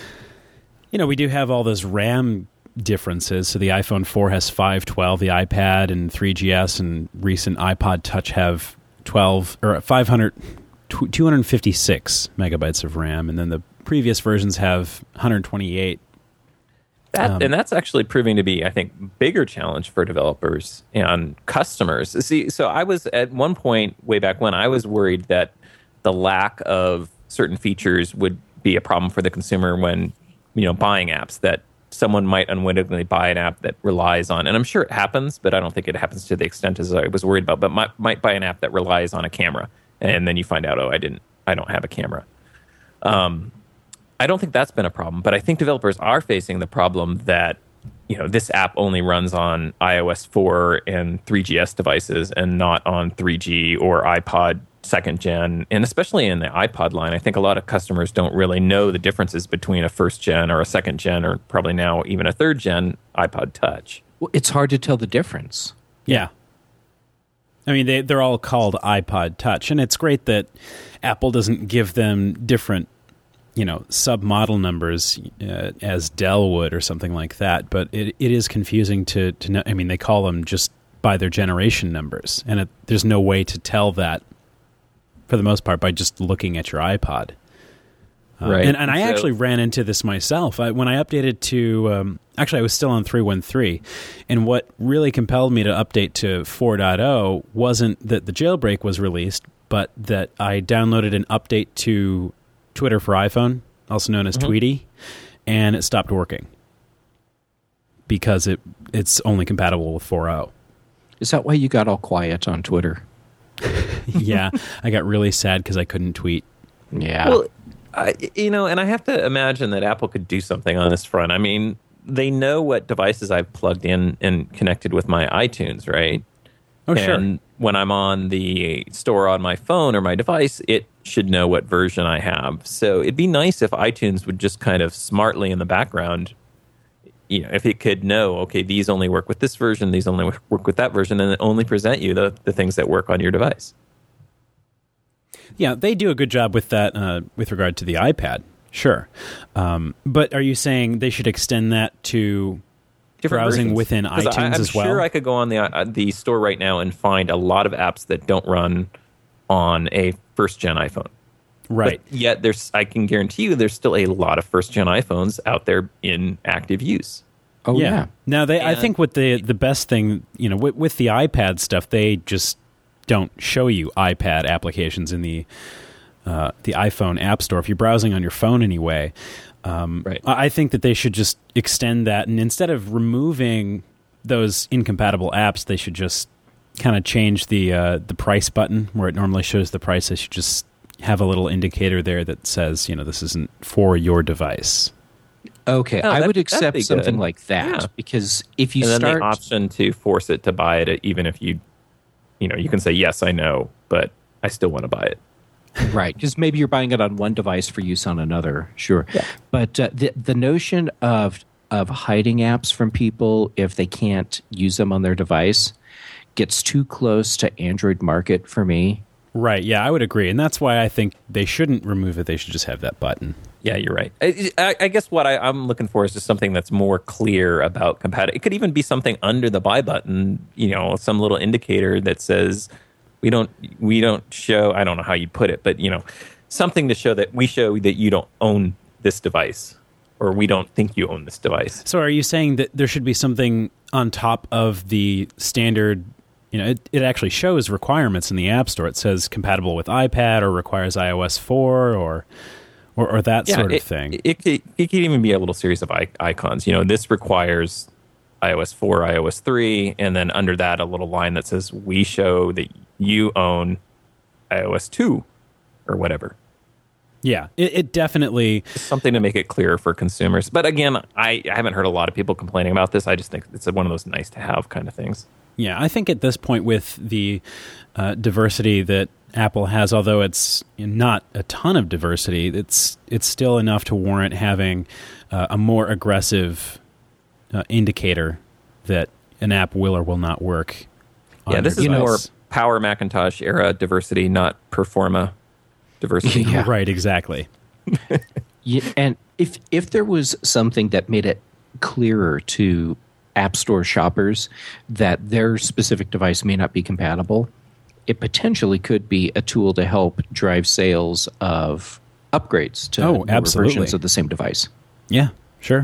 you know, we do have all those RAM differences. So the iPhone four has five twelve, the iPad and three G S and recent iPod Touch have twelve or five hundred, two hundred fifty-six megabytes of RAM, and then the previous versions have one hundred twenty-eight. That, um, and that's actually proving to be, I think, bigger challenge for developers and customers. See, so I was at one point way back when I was worried that the lack of certain features would be a problem for the consumer when, you know, buying apps, that someone might unwittingly buy an app that relies on, and I'm sure it happens, but I don't think it happens to the extent as I was worried about, but might, might buy an app that relies on a camera, and then you find out, oh, I didn't, I don't have a camera. Um, I don't think that's been a problem, but I think developers are facing the problem that, you know, this app only runs on iOS four and three G S devices and not on three G or iPod second gen. And especially in the iPod line, I think a lot of customers don't really know the differences between a first gen or a second gen or probably now even a third gen iPod Touch. Well, it's hard to tell the difference. Yeah. I mean, they, they're all called iPod Touch, and it's great that Apple doesn't give them different, you know, sub-model numbers uh, as Dell would or something like that. But it it is confusing to, to know. I mean, they call them just by their generation numbers. And it, there's no way to tell that, for the most part, by just looking at your iPod. Uh, right. And, and I So- actually ran into this myself. I, when I updated to, um, actually I was still on three one three, and what really compelled me to update to four point oh wasn't that the jailbreak was released, but that I downloaded an update to Twitter for iPhone, also known as Mhm. Tweety, and it stopped working because it it's only compatible with four point oh. Is that why you got all quiet on Twitter? Yeah, I got really sad because I couldn't tweet. Yeah. Well, I, you know, and I have to imagine that Apple could do something on this front. I mean, they know what devices I've plugged in and connected with my iTunes, right? Oh, sure. And when I'm on the store on my phone or my device, it should know what version I have. So it'd be nice if iTunes would just kind of smartly in the background, you know, if it could know, okay, these only work with this version, these only work with that version, and only present you the, the things that work on your device. Yeah, they do a good job with that uh, with regard to the iPad, sure. Um, but are you saying they should extend that to Different browsing versions. within 'Cause iTunes I, I'm as well? sure I could go on the uh, the store right now and find a lot of apps that don't run on a first gen iPhone. Right. But yet, there's I can guarantee you there's still a lot of first gen iPhones out there in active use. oh, yeah. yeah. Now, they, I And- think with the the best thing, you know, with, with the iPad stuff, they just don't show you iPad applications in the uh, the iPhone App Store if you're browsing on your phone anyway. Um, Right. I I think that they should just extend that, and instead of removing those incompatible apps, they should just kind of change the uh, the price button where it normally shows the price. They should just have a little indicator there that says, you know, this isn't for your device. Okay, No, I that- would that'd accept be something good. like that Yeah. because if you and then start, the option to force it to buy it, even if you, you know, you can say yes, I know, but I still want to buy it. right, because maybe you're buying it on one device for use on another, sure. But uh, the the notion of of hiding apps from people if they can't use them on their device gets too close to Android Market for me. Right. Yeah, I would agree. And that's why I think they shouldn't remove it. They should just have that button. Yeah, you're right. I, I, I guess what I, I'm looking for is just something that's more clear about compatibility. It could even be something under the buy button, you know, some little indicator that says we don't we don't show. I don't know how you put it, but you know, something to show that we show that you don't own this device, or we don't think you own this device. So are you saying that there should be something on top of the standard, you know, it, it actually shows requirements in the App Store. It says compatible with iPad or requires i O S four or or, or that sort it, of thing. It, it, it, it could even be a little series of I- icons. You know, this requires i O S four, i O S three, and then under that a little line that says we show that you own i O S two or whatever. Yeah, it, it definitely... Something to make it clearer for consumers. But again, I, I haven't heard a lot of people complaining about this. I just think it's one of those nice to have kind of things. Yeah, I think at this point with the uh, diversity that Apple has, although it's not a ton of diversity, it's it's still enough to warrant having uh, a more aggressive uh, indicator that an app will or will not work on Yeah, this your is more device. Power Macintosh era diversity, not Performa diversity. Yeah. Right, exactly. Yeah, and if if there was something that made it clearer to App Store shoppers that their specific device may not be compatible, it potentially could be a tool to help drive sales of upgrades to Oh, newer absolutely. versions of the same device. Yeah, sure.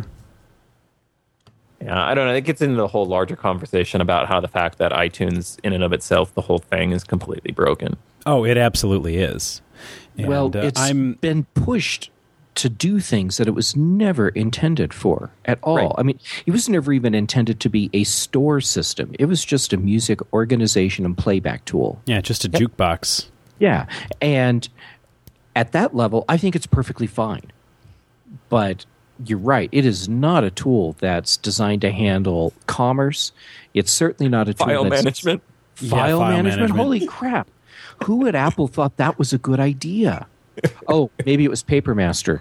Yeah, I don't know. It gets into the whole larger conversation about how the fact that iTunes, in and of itself, the whole thing is completely broken. Oh, it absolutely is. And, well, uh, it's I'm been pushed to do things that it was never intended for at all. Right. I mean, it was never even intended to be a store system. It was just a music organization and playback tool. yeah, just a jukebox. Yeah. And at that level, I think it's perfectly fine. But you're right. It is not a tool that's designed to handle commerce. It's certainly not a tool File that's management. File, Yeah, file management? management. Holy crap. Who at Apple thought that was a good idea? Oh, maybe it was Papermaster.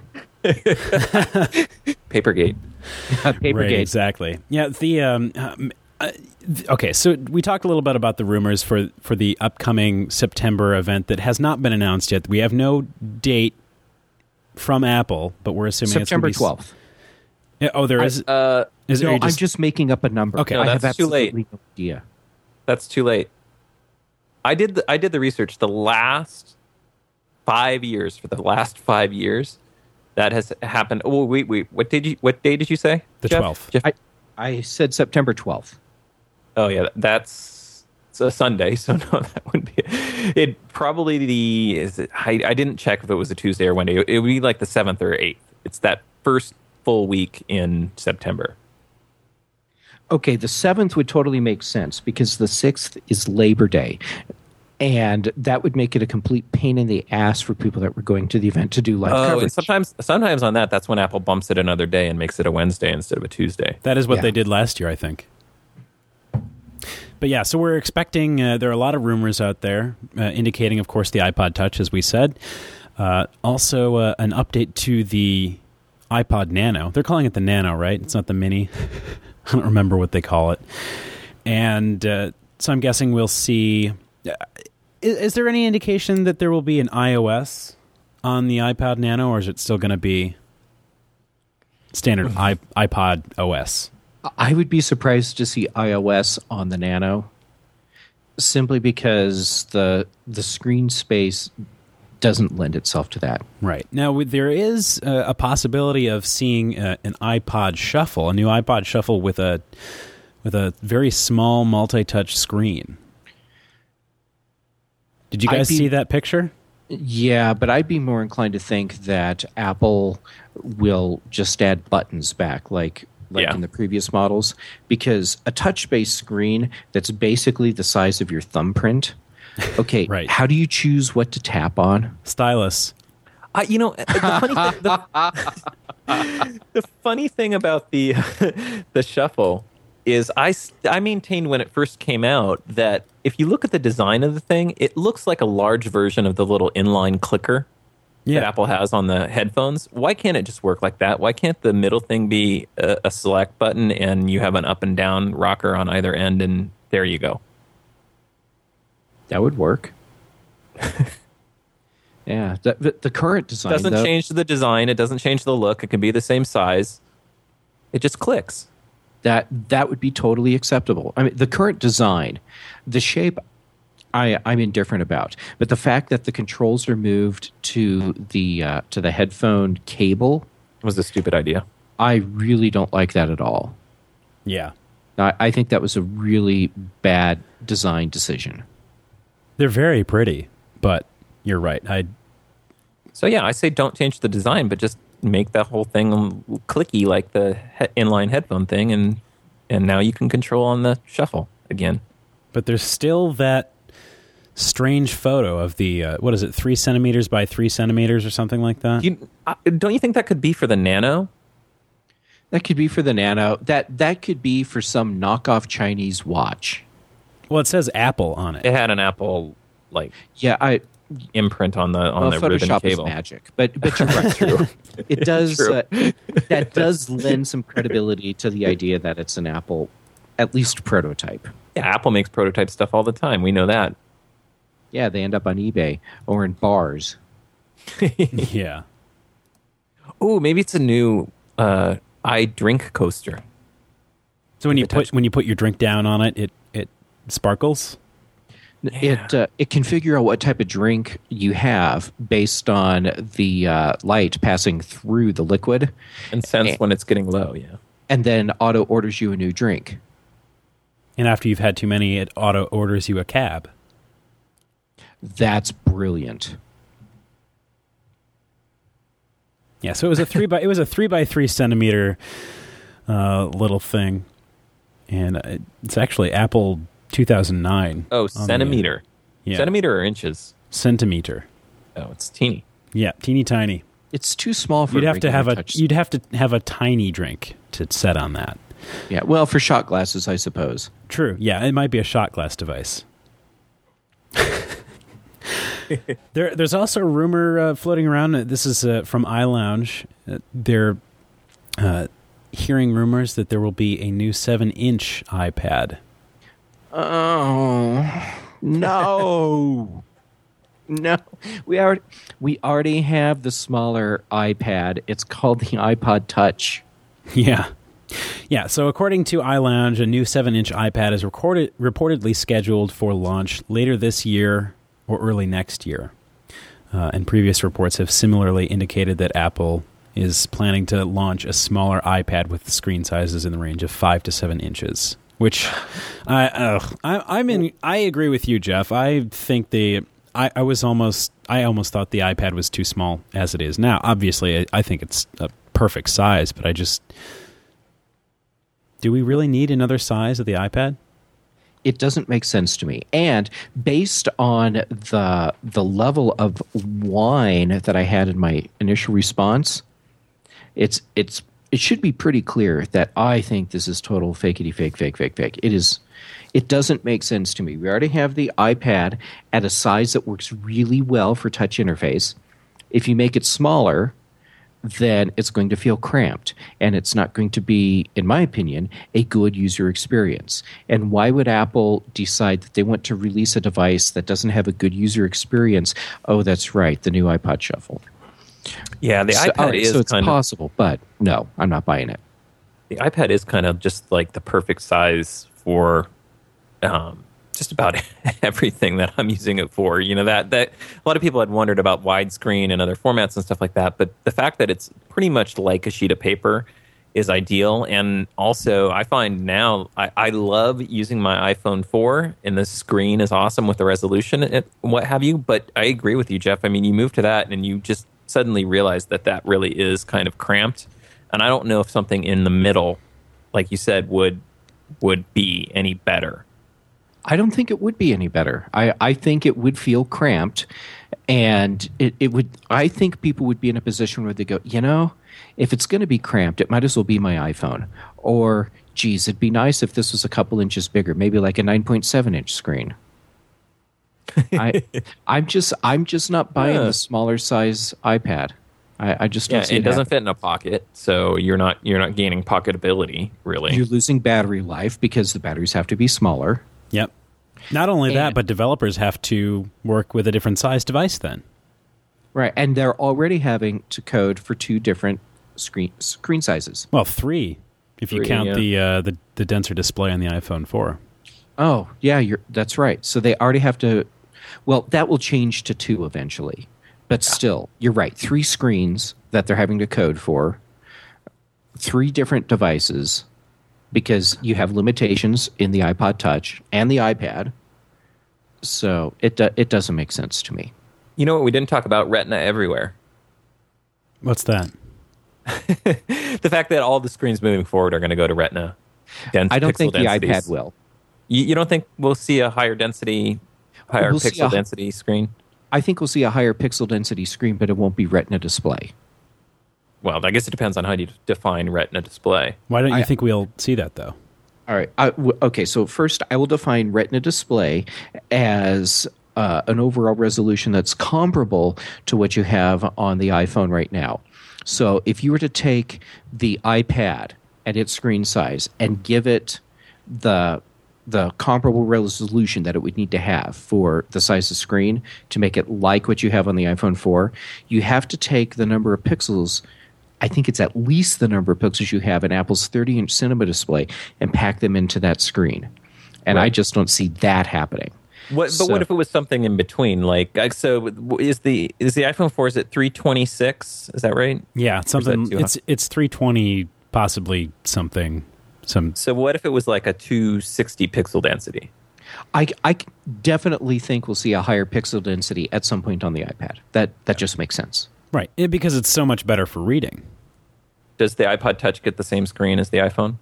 Papergate. Papergate. Right, exactly. Yeah, the um, um, uh, th- okay. So we talked a little bit about the rumors for for the upcoming September event that has not been announced yet. We have no date from Apple, but we're assuming September it's gonna be, twelfth. Yeah, oh, there is. Uh, is No, are you I'm just making up a number. Okay. No, I that's have too late. absolutely no idea. that's too late. I did the, I did the research. The last five years, for the last five years, that has happened. Oh, wait, wait. What did you? What day did you say? The Jeff? twelfth. Jeff? I, I said September twelfth. Oh yeah, that's it's a Sunday, so no, that wouldn't be it. It probably the is it, I, I didn't check if it was a Tuesday or Wednesday. It, it would be like the seventh or eighth. It's that first full week in September. Okay, the seventh would totally make sense because the sixth is Labor Day. And that would make it a complete pain in the ass for people that were going to the event to do live Oh, coverage. and sometimes sometimes on that, that's when Apple bumps it another day and makes it a Wednesday instead of a Tuesday. That is what Yeah. they did last year, I think. But yeah, so we're expecting, uh, there are a lot of rumors out there uh, indicating, of course, the iPod Touch, as we said. Uh, also, uh, an update to the iPod Nano. They're calling it the Nano, right? It's not the Mini. I don't remember what they call it. And uh, so I'm guessing we'll see... Uh, is, is there any indication that there will be an iOS on the iPod Nano, or is it still going to be standard I, iPod O S? I would be surprised to see iOS on the Nano simply because the the screen space doesn't lend itself to that. Right. Now, with- there is uh, a possibility of seeing uh, an iPod Shuffle, a new iPod Shuffle with a with a very small multi-touch screen. Did you I'd guys be- see that picture? Yeah, but I'd be more inclined to think that Apple will just add buttons back like like Yeah. in the previous models, because a touch-based screen that's basically the size of your thumbprint. Okay, Right. how do you choose what to tap on? Stylus. I, you know, the funny, thing, the, the funny thing about the the Shuffle is I, s- I maintained when it first came out that if you look at the design of the thing, it looks like a large version of the little inline clicker Yeah. that Apple has on the headphones. Why can't it just work like that? Why can't the middle thing be a, a select button and you have an up and down rocker on either end, and there you go? That would work. Yeah, the, the, the current design It doesn't though, change the design. It doesn't change the look. It can be the same size. It just clicks. that that would be totally acceptable. I mean, the current design, the shape, I I'm indifferent about, but the fact that the controls are moved to the uh, to the headphone cable, Was a stupid idea. I really don't like that at all. Yeah. I, I think that was a really bad design decision. They're very pretty, but you're right. I So yeah, I say don't change the design, but just make that whole thing clicky like the he- inline headphone thing, and and now you can control on the Shuffle again. But there's still that strange photo of the uh, what is it, three centimeters by three centimeters or something like that. You, uh, don't you think that could be for the Nano? That could be for the Nano. That that could be for some knockoff Chinese watch. Well, it says Apple on it. It had an Apple like Yeah, I imprint on the on well, the ribbon Photoshop is cable. magic, but but you're right. True. It does True. uh, that does lend some credibility to the idea that it's an Apple, at least prototype. Yeah, Apple makes prototype stuff all the time. We know that. Yeah, they end up on eBay or in bars. Yeah. Oh, maybe it's a new uh, iDrink coaster. So when you If it touch- put when you put your drink down on it, it it sparkles. It uh, it can figure out what type of drink you have based on the uh, light passing through the liquid, And sense Eh. when it's getting low, yeah. and then auto orders you a new drink. And after you've had too many, it auto orders you a cab. That's brilliant. Yeah, so it was a three by it was a three by three centimeter uh, little thing, and uh, it's actually Apple two thousand nine. Oh, on the- centimeter. yeah, Centimeter or inches? centimeter. Oh, it's teeny. Yeah, teeny tiny. It's too small for You'd a have to have a regular touch- you'd have to have a tiny drink to set on that. yeah. Well, for shot glasses, I suppose. True. Yeah, it might be a shot glass device. there, there's also a rumor uh, floating around. uh, This is uh, from iLounge. Uh, they're uh, hearing rumors that there will be a new seven-inch iPad. Oh no! No, we already we already have the smaller iPad. It's called the iPod Touch. Yeah. Yeah, so according to iLounge, a new seven-inch iPad is recorded, reportedly scheduled for launch later this year or early next year. Uh, and previous reports have similarly indicated that Apple is planning to launch a smaller iPad with screen sizes in the range of five to seven inches. Which I, ugh, I, I'm in. I agree with you, Jeff. I think the I, I was almost I almost thought the iPad was too small as it is now. Obviously, I, I think it's a perfect size, but I just. Do we really need another size of the iPad? It doesn't make sense to me. And based on the the level of whine that I had in my initial response, it's it's it should be pretty clear that I think this is total fakety fake fake fake fake. It is it doesn't make sense to me. We already have the iPad at a size that works really well for touch interface. If you make it smaller, then it's going to feel cramped, and it's not going to be, in my opinion, a good user experience. And why would Apple decide that they want to release a device that doesn't have a good user experience? Oh, that's right, the new iPod Shuffle. Yeah, the so, iPad right, is so it's kind possible, of, but no, I'm not buying it. The iPad is kind of just like the perfect size for um, just about everything that I'm using it for. You know, that that a lot of people had wondered about widescreen and other formats and stuff like that, but the fact that it's pretty much like a sheet of paper is ideal. And also, I find now I, I love using my iPhone four, and the screen is awesome with the resolution and what have you. But I agree with you, Jeff. I mean, you move to that, and you just suddenly realize that that really is kind of cramped. And I don't know if something in the middle, like you said, would would be any better. I don't think it would be any better. I, I think it would feel cramped, and it, it would. I think people would be in a position where they go, you know, if it's going to be cramped, it might as well be my iPhone. Or, geez, it'd be nice if this was a couple inches bigger, maybe like a nine point seven inch screen. I, I'm just, I'm just not buying yeah. the smaller size iPad. I, I just don't yeah, see it, it doesn't happen. fit in a pocket, so you're not you're not gaining pocketability really. You're losing battery life because the batteries have to be smaller. Yep. Not only and, that, but developers have to work with a different size device then. Right, and they're already having to code for two different screen screen sizes. Well, three, if you Three, count yeah. the, uh, the the denser display on the iPhone four. Oh, yeah, you're, that's right. So they already have to... Well, that will change to two eventually. But still, you're right. Three screens that they're having to code for, three different devices, because you have limitations in the iPod Touch and the iPad. So it do, it doesn't make sense to me. You know what we didn't talk about? Retina everywhere. What's that? The fact that all the screens moving forward are going to go to Retina. Dense I don't pixel think densities. the iPad will. You, you don't think we'll see a higher density, higher We'll see pixel a- density screen? I think we'll see a higher pixel density screen, but it won't be Retina display. Well, I guess it depends on how you define Retina display. Why don't you I- think we'll see that, though? All right. I, w- okay, so first I will define Retina display as uh, an overall resolution that's comparable to what you have on the iPhone right now. So if you were to take the iPad at its screen size and give it the the comparable resolution that it would need to have for the size of screen to make it like what you have on the iPhone four, you have to take the number of pixels. I think it's at least the number of pixels you have in Apple's thirty-inch Cinema display and pack them into that screen. And I Right. just don't see that happening. What, but So- what if it was something in between? Like, like, so is the is the iPhone four? Is it three twenty-six? Is that right? Yeah, it's something. too It's it's three twenty, possibly something. Some So what if it was like a two sixty pixel density? I, I definitely think we'll see a higher pixel density at some point on the iPad. That that just makes sense. right it, because it's so much better for reading. Does the iPod Touch get the same screen as the iPhone?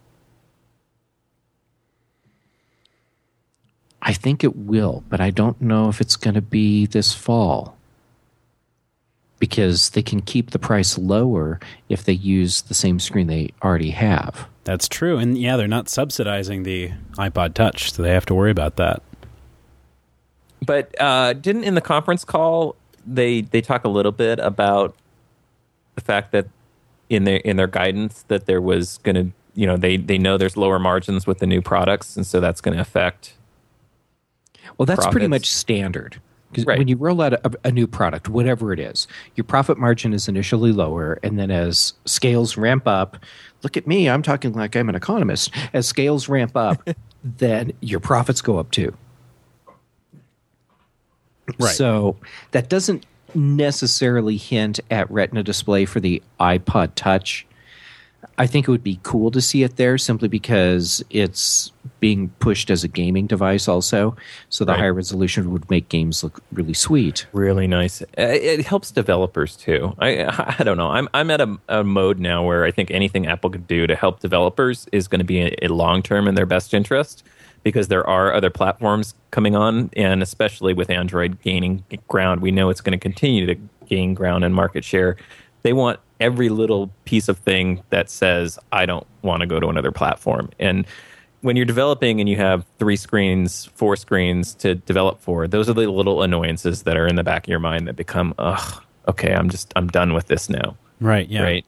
I think it will, but I don't know if it's going to be this fall. Because they can keep the price lower if they use the same screen they already have. That's true, and yeah, they're not subsidizing the iPod Touch, so they have to worry about that. But uh, didn't in the conference call they they talk a little bit about the fact that in their in their guidance that there was going to, you know, they they know there's lower margins with the new products, and so that's going to affect. Well, that's pretty Profits. much standard. Because Right. when you roll out a, a new product, whatever it is, your profit margin is initially lower, and then as scales ramp up, look at me, I'm talking like I'm an economist. As scales ramp up, then your profits go up too. Right. So that doesn't necessarily hint at Retina display for the iPod Touch. I think it would be cool to see it there simply because it's being pushed as a gaming device also. So the Right. higher resolution would make games look really sweet. Really nice. Uh, It helps developers too. I I don't know. I'm I'm at a, a mode now where I think anything Apple could do to help developers is going to be a, a long term in their best interest, because there are other platforms coming on, and especially with Android gaining ground, we know it's going to continue to gain ground and market share. They want every little piece of thing that says, I don't want to go to another platform. And when you're developing and you have three screens, four screens to develop for, those are the little annoyances that are in the back of your mind that become, ugh, okay, I'm just, I'm done with this now. Right. Yeah. Right?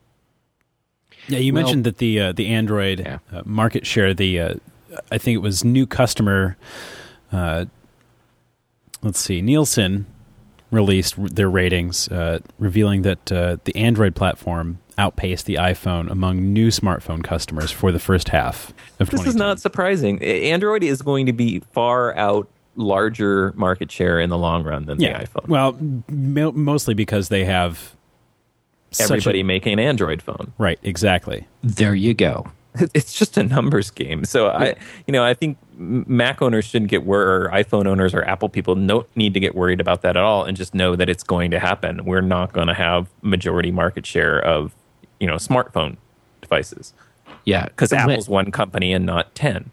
Yeah. You Well- mentioned that the uh, the Android Yeah. uh, market share. The uh, I think it was new customer. Uh, let's see. Nielsen released r- their ratings, uh, revealing that uh, the Android platform outpaced the iPhone among new smartphone customers for the first half of This twenty ten. is not surprising. A- Android is going to be far out larger market share in the long run than Yeah. the iPhone. Well, mo mostly because they have such a- Everybody making an Android phone. right. Exactly. There you go. It's just a numbers game. So I, you know, I think Mac owners shouldn't get worried, or iPhone owners or Apple people don't need to get worried about that at all, and just know that it's going to happen. We're not going to have majority market share of, you know, smartphone devices, Yeah. because When- Apple's one company and not ten.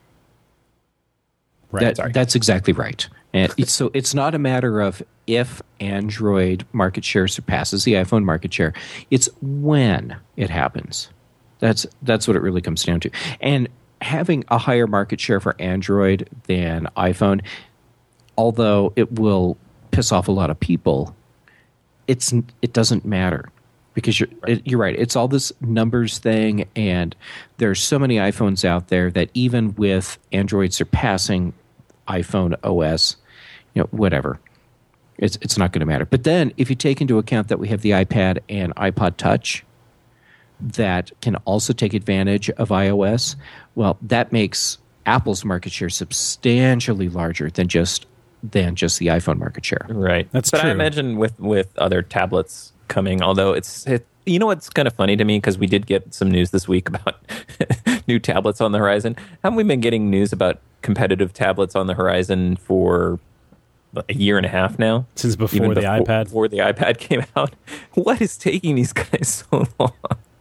Right. That, Sorry. That's exactly right. And it's, so it's not a matter of if Android market share surpasses the iPhone market share. It's when it happens. That's that's what it really comes down to. And having a higher market share for Android than iPhone, although it will piss off a lot of people, it's it doesn't matter. Because you're it, you're right. It's all this numbers thing, and there's so many iPhones out there that even with Android surpassing iPhone O S, you know, whatever, it's it's not going to matter. But then, if you take into account that we have the iPad and iPod Touch that can also take advantage of iOS, well, that makes Apple's market share substantially larger than just than just the iPhone market share. Right. That's but true. I imagine with with other tablets coming, although it's it, you know what's kind of funny to me, because we did get some news this week about new tablets on the horizon. Haven't we been getting news about competitive tablets on the horizon for a year and a half now? Since before Even the before, iPad? Before the iPad came out. What is taking these guys so long?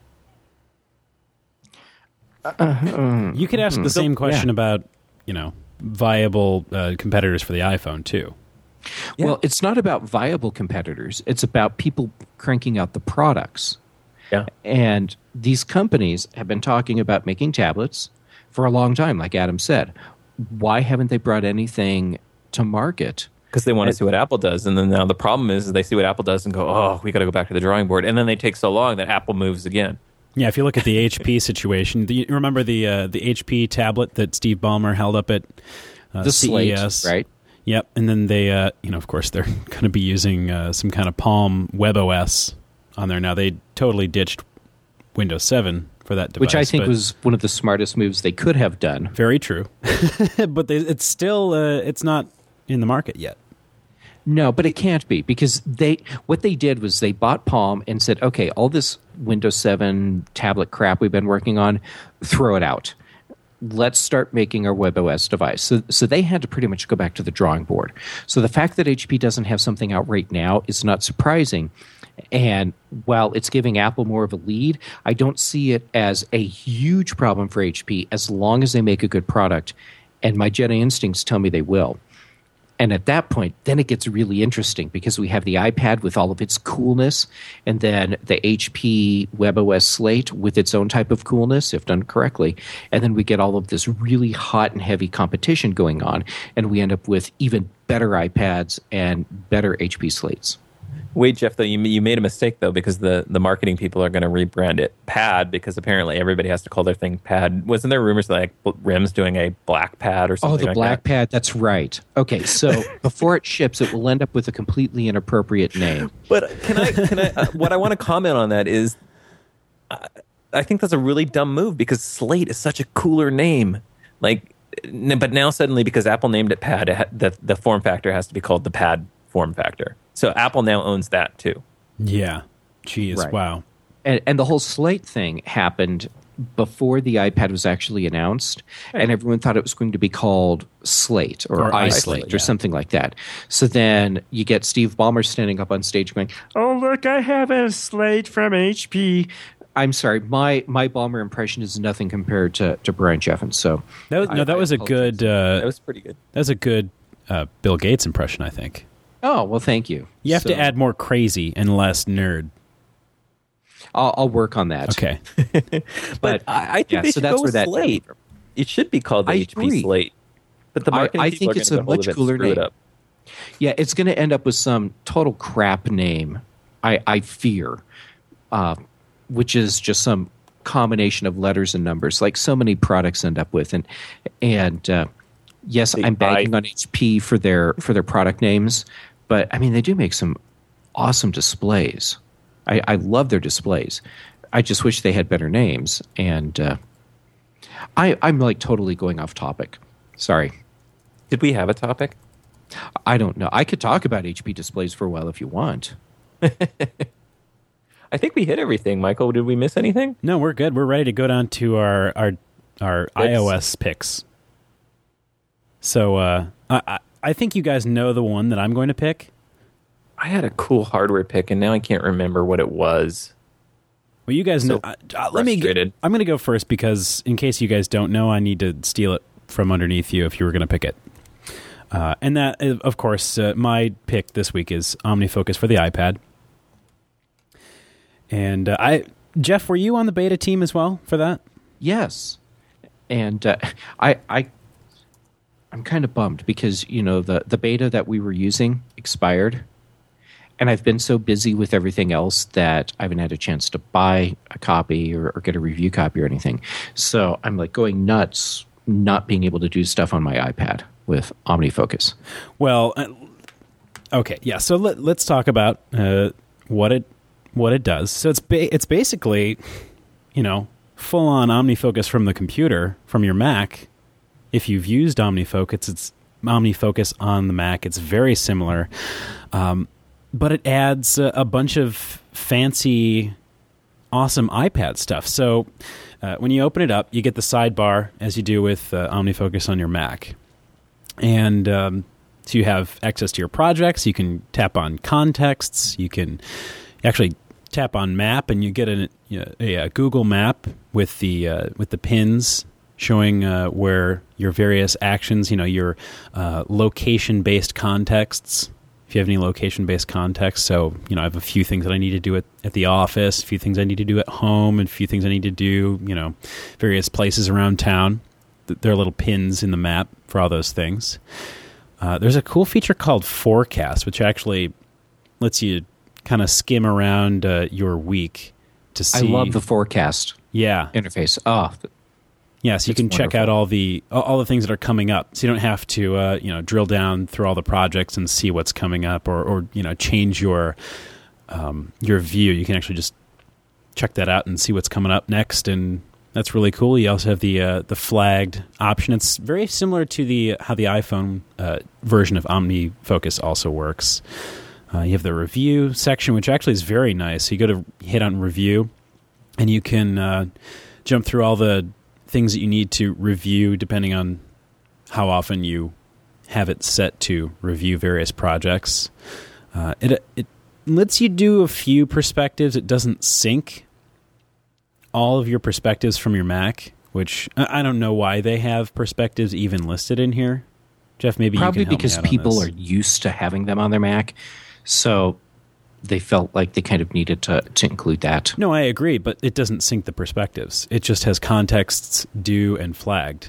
You could ask the same question yeah. about, you know, viable uh, competitors for the iPhone too. Yeah. Well, it's not about viable competitors. It's about people cranking out the products. Yeah. And these companies have been talking about making tablets for a long time, like Adam said. Why haven't they brought anything to market? Because they want to see what Apple does. And then now the problem is they see what Apple does and go, oh, we got to go back to the drawing board. And then they take so long that Apple moves again. Yeah, if you look at the H P situation, do you remember the uh, the H P tablet that Steve Ballmer held up at uh, The C E S? Slate, right? Yep, and then they, uh, you know, of course, they're going to be using uh, some kind of Palm WebOS on there now. They totally ditched Windows seven for that device, Which I think but- was one of the smartest moves they could have done. very true. But they, it's still uh, it's not in the market yet. No, but it can't be, because they what they did was they bought Palm and said, okay, all this Windows seven tablet crap we've been working on, throw it out. Let's start making our WebOS device. So, so they had to pretty much go back to the drawing board. So the fact that H P doesn't have something out right now is not surprising. And while it's giving Apple more of a lead, I don't see it as a huge problem for H P as long as they make a good product. And my Jedi instincts tell me they will. And at that point, then it gets really interesting, because we have the iPad with all of its coolness, and then the H P WebOS Slate with its own type of coolness, if done correctly. And then we get all of this really hot and heavy competition going on, and we end up with even better iPads and better H P slates. Wait, Jeff, though, you, you made a mistake, though, because the, the marketing people are going to rebrand it Pad, because apparently everybody has to call their thing Pad. Wasn't there rumors like Rim's doing a black pad or something Oh, the like black that? pad, that's right. Okay, so before it ships, it will end up with a completely inappropriate name. But can I, can I, uh, what I want to comment on that is, uh, I think that's a really dumb move, because Slate is such a cooler name. Like, n- but now suddenly, because Apple named it Pad, it ha- the, the form factor has to be called the Pad form factor. So Apple now owns that too. Yeah. Jeez. Right. Wow. And, and the whole Slate thing happened before the iPad was actually announced, and everyone thought it was going to be called Slate or, Or iSlate iSlate, or yeah. something like that. So then you get Steve Ballmer standing up on stage going, "Oh, look, I have a Slate from H P." I'm sorry, my my Ballmer impression is nothing compared to, to Brian Jeffens. So That was, no, I- that I was a apologize. good. Uh, That was pretty good. that was a good uh, Bill Gates impression, I think. Oh, well, thank you. You have So to add more crazy and less nerd. I'll, I'll work on that. Okay. But I, I think yeah, they so should that's go where with that Slate. comes from. It should be called the I H P agree. Slate. But the I- marketing I people think are it's gonna a get hold much of it and cooler screw it name. up. Yeah, it's going to end up with some total crap name, I, I fear, uh, which is just some combination of letters and numbers, like so many products end up with. And and uh, yes, Big I'm banking I. on H P for their for their product names, but I mean they do make some awesome displays. I, I love their displays. I just wish they had better names. And uh, I I'm like totally going off topic. Sorry. Did we have a topic? I don't know. I could talk about H P displays for a while if you want. I think we hit everything, Michael. Did we miss anything? No, we're good. We're ready to go down to our our our iOS picks. So uh, I I- I think you guys know the one that I'm going to pick. I had a cool hardware pick, and now I can't remember what it was. Well, you guys So know. Uh, uh, let me. frustrated. I'm going to go first because, in case you guys don't know, I need to steal it from underneath you if you were going to pick it. Uh, and that, is, of course, uh, my pick this week is OmniFocus for the iPad. And uh, I, Jeff, were you on the beta team as well for that? Yes, and uh, I, I, I'm kind of bummed because you know the the beta that we were using expired, and I've been so busy with everything else that I haven't had a chance to buy a copy or, or get a review copy or anything. So I'm like going nuts, not being able to do stuff on my iPad with OmniFocus. Well, uh, okay, yeah. So let, let's talk about uh, what it what it does. So it's ba- it's basically, you know, full on OmniFocus from the computer from your Mac. If you've used OmniFocus, it's OmniFocus on the Mac. It's very similar, um, but it adds a, a bunch of fancy, awesome iPad stuff. So uh, when you open it up, you get the sidebar as you do with uh, OmniFocus on your Mac. And um, so you have access to your projects. You can tap on contexts. You can actually tap on map, and you get a, a, a Google map with the uh, with the pins showing uh, where your various actions. You know, your uh, location-based contexts. If you have any location-based contexts, so you know, I have a few things that I need to do at, at the office, a few things I need to do at home, and a few things I need to do, you know, various places around town. There are little pins in the map for all those things. Uh, there's a cool feature called Forecast, which actually lets you kind of skim around uh, your week to see. I love the forecast yeah, interface. Oh, yeah. So you it's can check out wonderful. all the all all the things that are coming up. So you don't have to uh, you know drill down through all the projects and see what's coming up, or or you know change your um, your view. You can actually just check that out and see what's coming up next, and that's really cool. You also have the uh, the flagged option. It's very similar to the how the iPhone uh, version of OmniFocus also works. Uh, you have the review section, which actually is very nice. So you go to hit on review, and you can uh, jump through all the things that you need to review depending on how often you have it set to review various projects. Uh, it it lets you do a few perspectives. It doesn't sync all of your perspectives from your Mac, which I I don't know why they have perspectives even listed in here. Jeff, maybe probably you can help because me out on people this. are used to having them on their Mac, so they felt like they kind of needed to, to include that. No, I agree, but it doesn't sync the perspectives. It just has contexts due and flagged.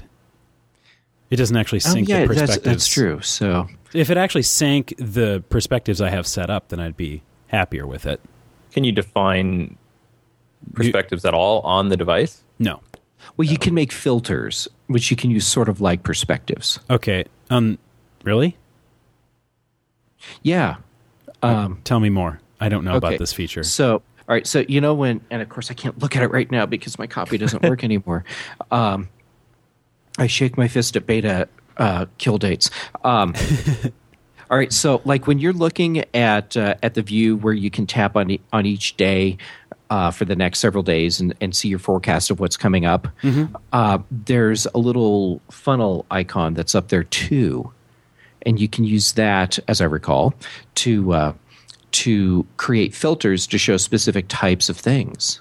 It doesn't actually Oh, sync yeah, the that's, perspectives. that's true. So If it actually sank the perspectives I have set up, then I'd be happier with it. Can you define perspectives at all on the device? No. Well, you can make filters, which you can use sort of like perspectives. Okay. Um, really? Yeah. Um, Tell me more. I don't know okay. about this feature. So, all right. So, you know, when, and of course I can't look at it right now because my copy doesn't work anymore. Um, I shake my fist at beta uh, kill dates. Um, all right. So, like when you're looking at uh, at the view where you can tap on, e- on each day uh, for the next several days and, and see your forecast of what's coming up, mm-hmm. uh, there's a little funnel icon that's up there too. And you can use that, as I recall, to uh, to create filters to show specific types of things.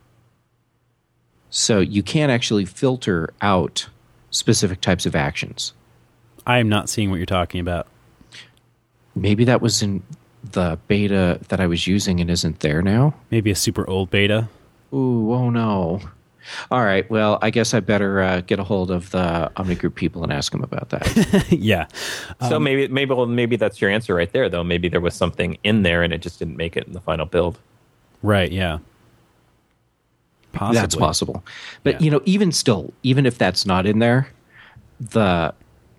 So you can actually filter out specific types of actions. I am not seeing what you're talking about. Maybe that was in the beta that I was using and isn't there now. Maybe a super old beta. Ooh, oh no. All right, well, I guess I better uh, get a hold of the Omni Group people and ask them about that. Yeah. So Um, maybe maybe well, maybe that's your answer right there, though. Maybe there was something in there and it just didn't make it in the final build. Right, yeah. Possibly. That's possible. But, Yeah. you know, even still, even if that's not in there, the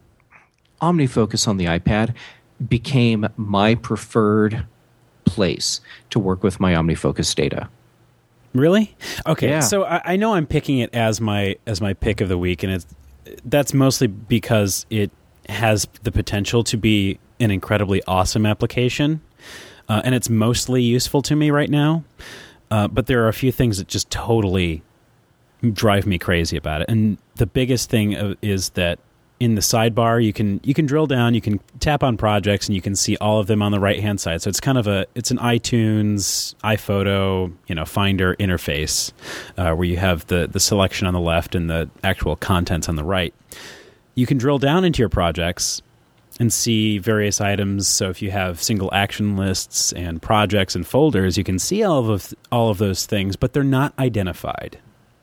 OmniFocus on the iPad became my preferred place to work with my OmniFocus data. Really? Okay. Yeah. So I, I know I'm picking it as my as my pick of the week, and it's that's mostly because it has the potential to be an incredibly awesome application, uh, and it's mostly useful to me right now. Uh, but there are a few things that just totally drive me crazy about it, and the biggest thing uh, is that in the sidebar you can you can drill down, you can tap on projects, and you can see all of them on the right hand side. So it's kind of a it's an iTunes, iPhoto, you know, Finder interface uh, where you have the the selection on the left and the actual contents on the right. You can drill down into your projects and see various items. So if you have single action lists and projects and folders, you can see all of all of those things, but they're not identified.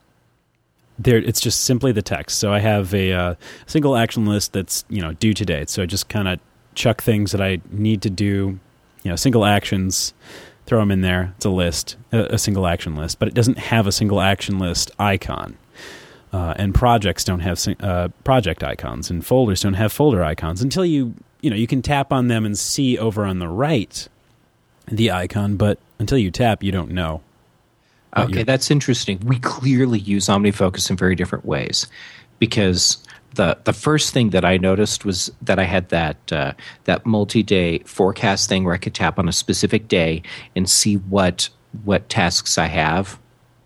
There, it's just simply the text. So I have a uh, single action list that's, you know, due today. So I just kind of chuck things that I need to do, you know, single actions, throw them in there. It's a list, a, a single action list, but it doesn't have a single action list icon. Uh, and projects don't have uh, project icons, and folders don't have folder icons until you, you know, you can tap on them and see over on the right the icon, but until you tap, you don't know. Okay, that's interesting. We clearly use OmniFocus in very different ways, because the the first thing that I noticed was that I had that uh, that multi-day forecast thing where I could tap on a specific day and see what what tasks I have,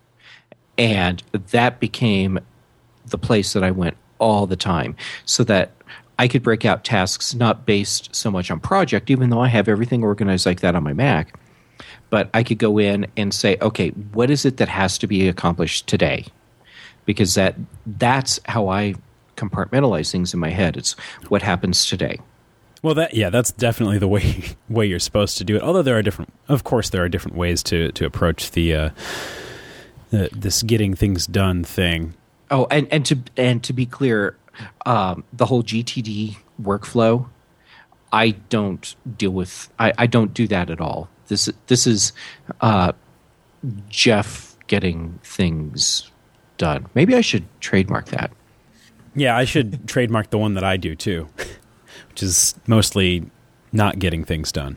and that became the place that I went all the time, so that I could break out tasks not based so much on project, even though I have everything organized like that on my Mac. But I could go in and say, okay, what is it that has to be accomplished today? Because that that's how I compartmentalize things in my head. It's what happens today. Well, that yeah, that's definitely the way way you're supposed to do it. Although there are different, of course, there are different ways to to approach the, uh, the this getting things done thing. Oh, and, and to and to be clear, um, the whole G T D workflow, I don't deal with. I, I don't do that at all. This this is uh, Jeff getting things done. Maybe I should trademark that. Yeah, I should trademark the one that I do too, which is mostly not getting things done.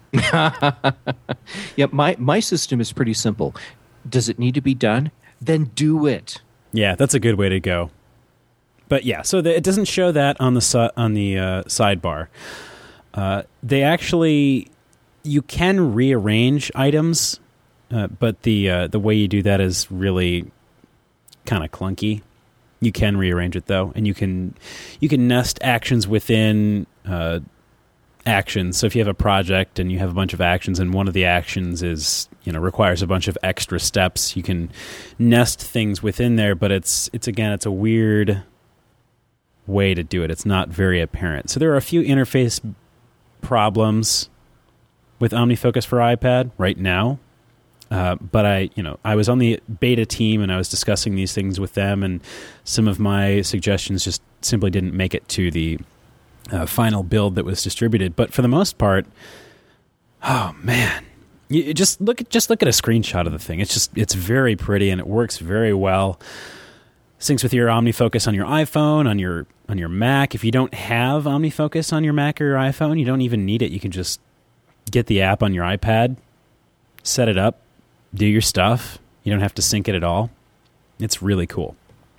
Yeah, my my system is pretty simple. Does it need to be done? Then do it. Yeah, that's a good way to go. But yeah, so the, it doesn't show that on the si- on the uh, sidebar. Uh, they actually. You can rearrange items, uh, but the uh, the way you do that is really kind of clunky. You can rearrange it though, and you can you can nest actions within uh, actions. So if you have a project and you have a bunch of actions, and one of the actions is you know requires a bunch of extra steps, you can nest things within there. But it's it's again it's a weird way to do it. It's not very apparent. So there are a few interface problems with OmniFocus for iPad right now. Uh, but I, you know, I was on the beta team and I was discussing these things with them, and some of my suggestions just simply didn't make it to the uh, final build that was distributed. But for the most part, oh man, You just look at just look at a screenshot of the thing. It's just it's very pretty and it works very well. Syncs with your OmniFocus on your iPhone, on your on your Mac. If you don't have OmniFocus on your Mac or your iPhone, you don't even need it. You can just get the app on your iPad, set it up, do your stuff. You don't have to sync it at all. It's really cool.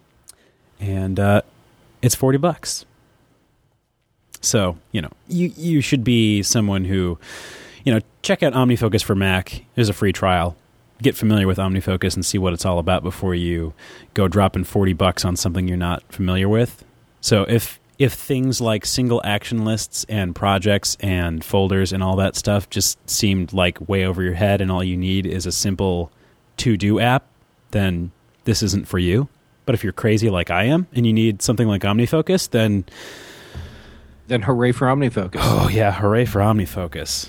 And uh, it's forty bucks. So, you know, you, you should be someone who, you know, check out OmniFocus for Mac. There's a free trial. Get familiar with OmniFocus and see what it's all about before you go dropping forty bucks on something you're not familiar with. So if if things like single action lists and projects and folders and all that stuff just seemed like way over your head and all you need is a simple to-do app, then this isn't for you. But if you're crazy like I am and you need something like OmniFocus, then... Then hooray for OmniFocus. Oh, yeah, hooray for OmniFocus.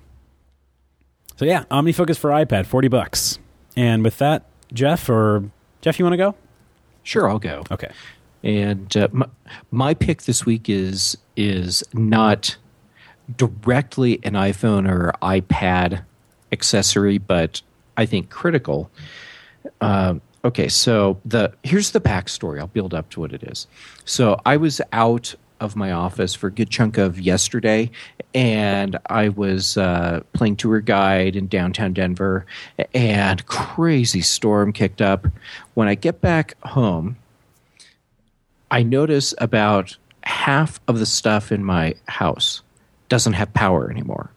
So yeah, OmniFocus for iPad, forty bucks. And with that, Jeff, or... Jeff, you want to go? Sure, I'll go. Okay. And uh, my, my pick this week is is not directly an iPhone or iPad accessory, but I think critical. Uh, okay, so the here's the backstory. I'll build up to what it is. So I was out of my office for a good chunk of yesterday, and I was uh, playing tour guide in downtown Denver, and crazy storm kicked up. When I get back home, I notice about half of the stuff in my house doesn't have power anymore.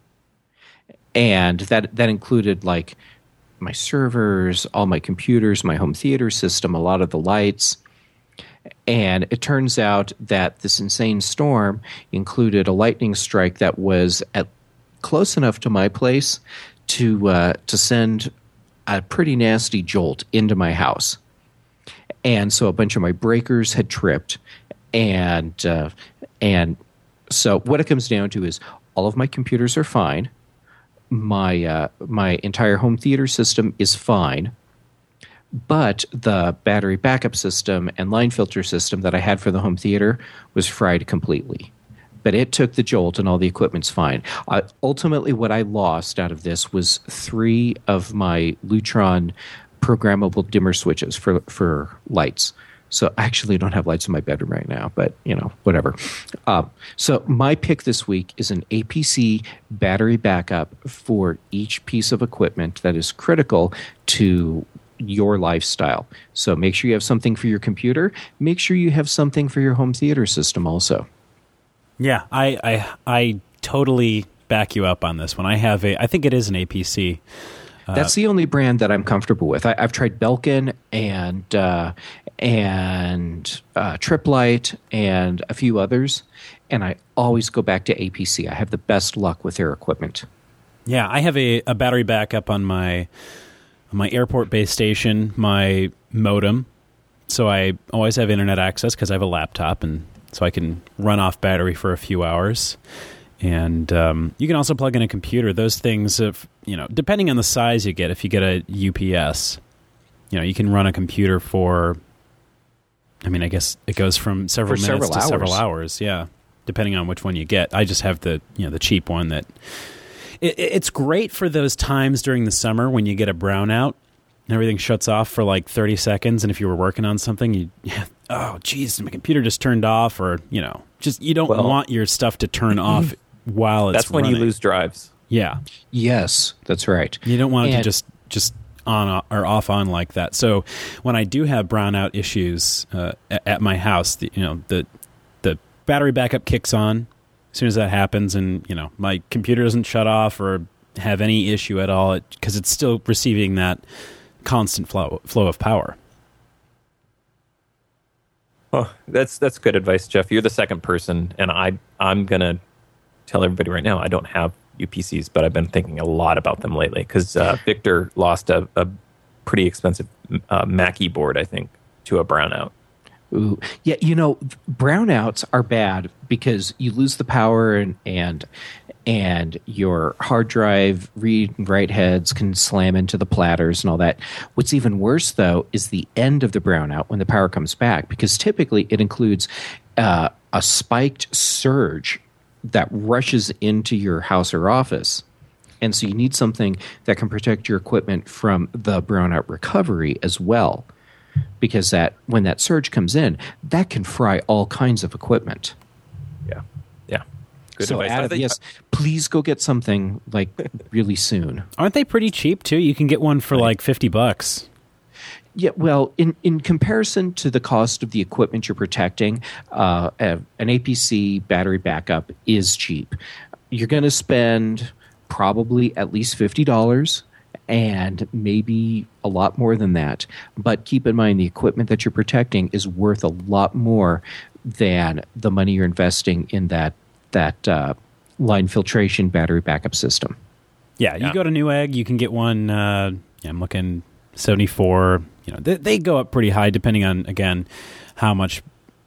And that that included like my servers, all my computers, my home theater system, a lot of the lights. And it turns out that this insane storm included a lightning strike that was at close enough to my place to uh, to send a pretty nasty jolt into my house. And so a bunch of my breakers had tripped, and uh, and so what it comes down to is all of my computers are fine. My uh, my entire home theater system is fine, but the battery backup system and line filter system that I had for the home theater was fried completely. But it took the jolt, and all the equipment's fine. Uh, ultimately, what I lost out of this was three of my Lutron programmable dimmer switches for for lights. So I actually don't have lights in my bedroom right now, but you know, whatever. Uh, so my pick this week is an A P C battery backup for each piece of equipment that is critical to your lifestyle. So make sure you have something for your computer. Make sure you have something for your home theater system also. Yeah, I I, I totally back you up on this one. I have a, I think it is an A P C. Uh, That's the only brand that I'm comfortable with. I, I've tried Belkin and uh, and uh, Triplight and a few others, and I always go back to A P C. I have the best luck with their equipment. Yeah, I have a, a battery backup on my my airport base station, my modem, so I always have internet access because I have a laptop, and so I can run off battery for a few hours. And um, you can also plug in a computer. Those things, if, you know, depending on the size you get, if you get a U P S, you know, you can run a computer for, I mean, I guess it goes from several for minutes several to hours. several hours. Yeah, depending on which one you get. I just have the, you know, the cheap one that, it, it's great for those times during the summer when you get a brownout and everything shuts off for like thirty seconds. And if you were working on something, you, oh, geez, my computer just turned off, or, you know, just, you don't well, want your stuff to turn off while it's That's when running. you lose drives. Yeah. Yes, that's right. You don't want it and, to just just on or off on like that. So when I do have brownout issues uh, at my house, the, you know, the the battery backup kicks on as soon as that happens, and you know, my computer doesn't shut off or have any issue at all because it, it's still receiving that constant flow flow of power. Oh, that's that's good advice, Jeff. You're the second person, and I I'm gonna tell everybody right now I don't have U P Cs, but I've been thinking a lot about them lately because uh, Victor lost a, a pretty expensive uh, Mackie board, I think, to a brownout. Ooh. Yeah, you know, brownouts are bad because you lose the power, and and and your hard drive read and write heads can slam into the platters and all that. What's even worse, though, is the end of the brownout when the power comes back, because typically it includes uh, a spiked surge that rushes into your house or office, And so you need something that can protect your equipment from the brownout recovery as well. Because that when that surge comes in, that can fry all kinds of equipment. Yeah. Yeah. Good so advice. Adam, think, yes, please go get something like really soon. Aren't they pretty cheap too? You can get one for like fifty bucks. Yeah, well, in, in comparison to the cost of the equipment you're protecting, uh, a- an A P C battery backup is cheap. You're going to spend probably at least fifty dollars and maybe a lot more than that. But keep in mind, the equipment that you're protecting is worth a lot more than the money you're investing in that, that uh, line filtration battery backup system. Yeah, you Yeah. go to Newegg, you can get one. Uh, yeah, I'm looking seventy-four. You know, they, they go up pretty high depending on, again, how much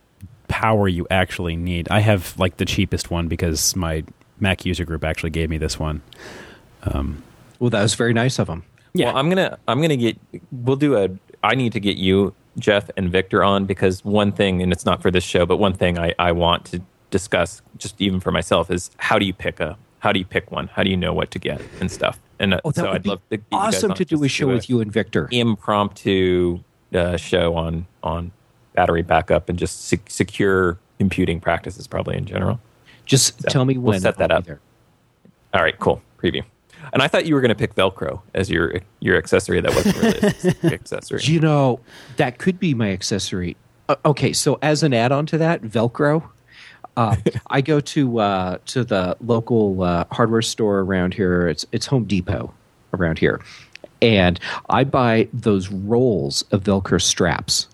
power you actually need. I have like the cheapest one because my Mac user group actually gave me this one. Um, Well, that was very nice of them. yeah, Well, I'm gonna I'm gonna get. We'll do a. I need to get you, Jeff, and Victor on because one thing, and it's not for this show, but one thing I, I want to discuss, just even for myself, is how do you pick a how do you pick one? How do you know what to get and stuff? And uh, Oh, that so would I'd be love to get you guys awesome on to do just a show with you and Victor. impromptu uh, show on on battery backup and just sec- secure computing practices, probably in general. Just So tell me we'll when. set that I'll be up. there. All right, cool preview. And I thought you were going to pick Velcro as your your accessory. That wasn't really a specific accessory. You know, that could be my accessory. Uh, okay, so as an add-on to that, Velcro. Uh, I go to uh, to the local uh, hardware store around here. It's it's Home Depot around here, and I buy those rolls of Velcro straps,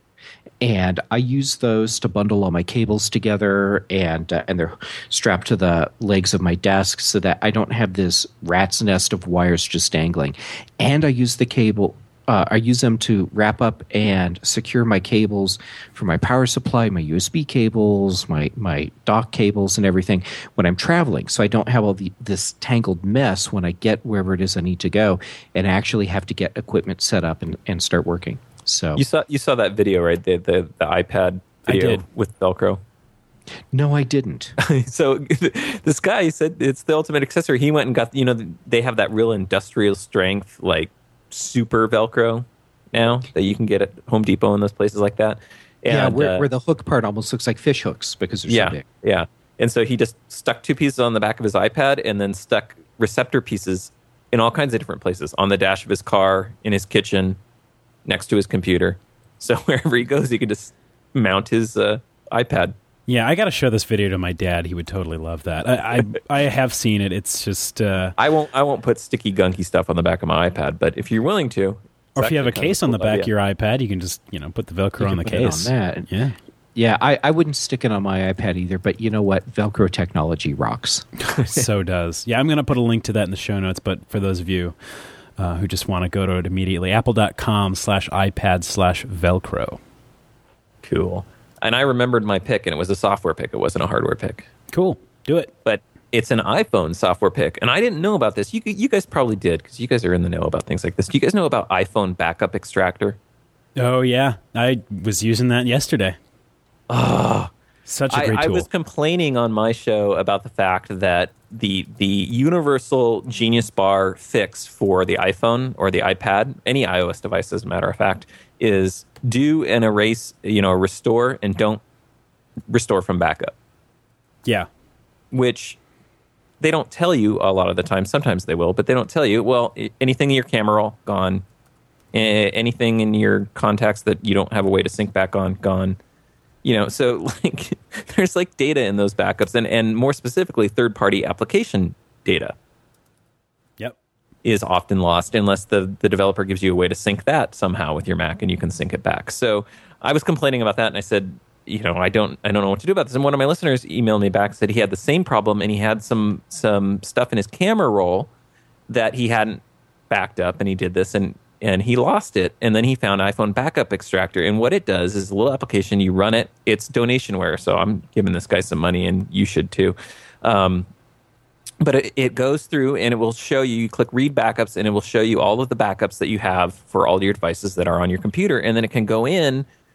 and I use those to bundle all my cables together, and uh, and they're strapped to the legs of my desk so that I don't have this rat's nest of wires just dangling. And I use the cable. Uh, I use them to wrap up and secure my cables for my power supply, my U S B cables, my my dock cables, and everything when I'm traveling. So I don't have all the, this tangled mess when I get wherever it is I need to go, and actually have to get equipment set up and, and start working. So You saw you saw that video, right? The the, the iPad I video did. with Velcro. no, I didn't. So this guy said it's the ultimate accessory. He went and got, you know, they have that real industrial strength, like super Velcro now that you can get at Home Depot and those places like that. And, yeah, where, uh, where the hook part almost looks like fish hooks because they're yeah, so big. yeah. And so he just stuck two pieces on the back of his iPad and then stuck receptor pieces in all kinds of different places, on the dash of his car, in his kitchen, next to his computer. So wherever he goes, he can just mount his uh, iPad. yeah. I got to show this video to my dad. He would totally love that. I I, I have seen it. It's just, uh, I won't. I won't put sticky, gunky stuff on the back of my iPad. But if you're willing to, it's or if you have a actually kind of case on the cool back idea. of your iPad, you can just you know put the Velcro You on can the put it case. on that. Yeah. Yeah, I, I wouldn't stick it on my iPad either, but you know what? Velcro technology rocks. So does. Yeah, I'm going to put a link to that in the show notes, but for those of you uh, who just want to go to it immediately, apple.com slash iPad slash Velcro. Cool. And I remembered my pick, and it was a software pick. It wasn't a hardware pick. Cool. Do it. But it's an iPhone software pick. And I didn't know about this. You you guys probably did, because you guys are in the know about things like this. Do you guys know about iPhone Backup Extractor? Oh, yeah. I was using that yesterday. Oh, such a I, great I tool. was complaining on my show about the fact that the the universal Genius Bar fix for the iPhone or the iPad, any iOS device, as a matter of fact, is do an erase, you know, restore, and don't restore from backup. yeah. Which they don't tell you a lot of the time. Sometimes they will, but they don't tell you. Well, i- anything in your camera roll, gone. A- anything in your contacts that you don't have a way to sync back on, gone. You know, so like there's like data in those backups, and, and more specifically, third-party application data Yep. is often lost unless the, the developer gives you a way to sync that somehow with your Mac and you can sync it back. So I was complaining about that, and I said, you know, I don't I don't know what to do about this. And one of my listeners emailed me back, said he had the same problem, and he had some some stuff in his camera roll that he hadn't backed up, and he did this, and and he lost it. And then he found iPhone Backup Extractor, and what it does is a little application. You run it. It's donationware, so I'm giving this guy some money, and you should too. Um, But it, it goes through and it will show you, you click read backups, and it will show you all of the backups that you have for all your devices that are on your computer. And then it can go in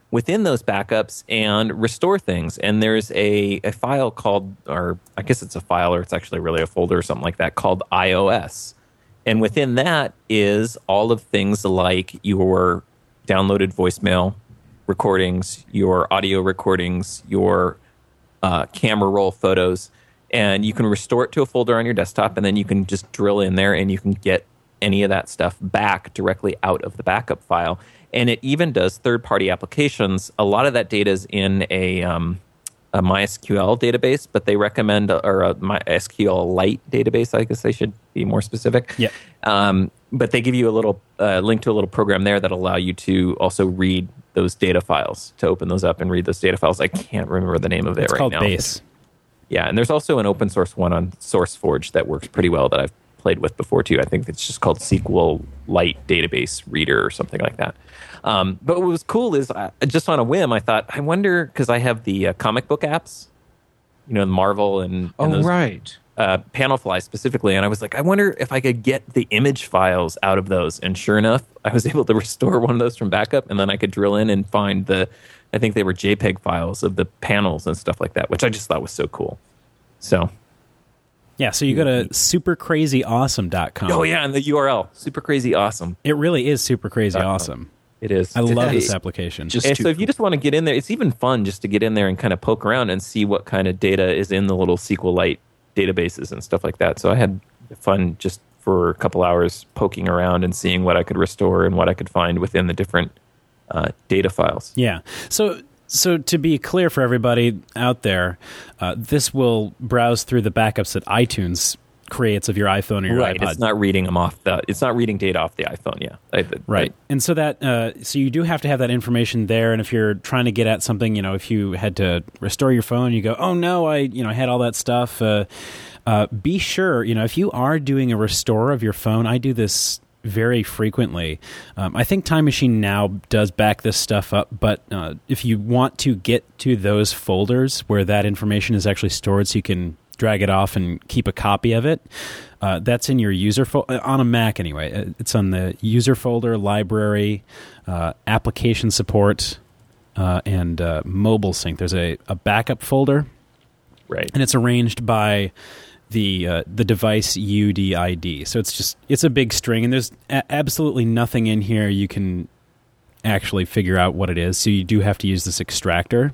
within those backups and restore things. And there's a, a file called, or I guess it's a file, or it's actually really a folder or something like that, called iOS. And within that is all of things like your downloaded voicemail recordings, your audio recordings, your uh, camera roll photos. And you can restore it to a folder on your desktop, and then you can just drill in there and you can get any of that stuff back directly out of the backup file. And it even does third-party applications. A lot of that data is in a, um, a MySQL database, but they recommend, or a MySQLite database, I guess I should be more specific. Yeah. Um, but they give you a little uh, link to a little program there that allow you to also read those data files, to open those up and read those data files. I can't remember the name of it it's right called now. Base. Yeah, and there's also an open source one on SourceForge that works pretty well that I've played with before too. I think it's just called SQLite Database Reader or something like that. Um, but what was cool is, I, just on a whim, I thought, I wonder, because I have the uh, comic book apps, you know, Marvel and, and Oh, those, right. uh, Panelfly specifically, and I was like, I wonder if I could get the image files out of those. And sure enough, I was able to restore one of those from backup, and then I could drill in and find the, I think they were JPEG files of the panels and stuff like that, which I just thought was so cool. So... Yeah, so you go to super crazy awesome dot com. Oh, yeah, and the U R L, super crazy awesome. It really is super crazy Uh, awesome. It is. I love It's- this application. Just And too so if you just want to get in there, it's even fun just to get in there and kind of poke around and see what kind of data is in the little SQLite databases and stuff like that. So I had fun just for a couple hours poking around and seeing what I could restore and what I could find within the different uh, data files. Yeah. So so to be clear for everybody out there, uh, this will browse through the backups that iTunes creates of your iPhone or your Right. iPod. It's not reading them off the. It's not reading data off the iPhone. Yeah. I, Right. And so that uh, so you do have to have that information there. And if you're trying to get at something, you know, if you had to restore your phone, you go, oh no, I you know I had all that stuff. Uh, uh, be sure, you know, if you are doing a restore of your phone, I do this very frequently. Um, I think Time Machine now does back this stuff up, but uh, if you want to get to those folders where that information is actually stored, so you can drag it off and keep a copy of it. Uh, that's in your user folder, on a Mac anyway. It's on the user folder, library, uh, application support, uh, and uh, mobile sync. There's a, a backup folder, Right. and it's arranged by the uh, the device U D I D. So it's just it's a big string, and there's a- absolutely nothing in here you can actually figure out what it is. So you do have to use this extractor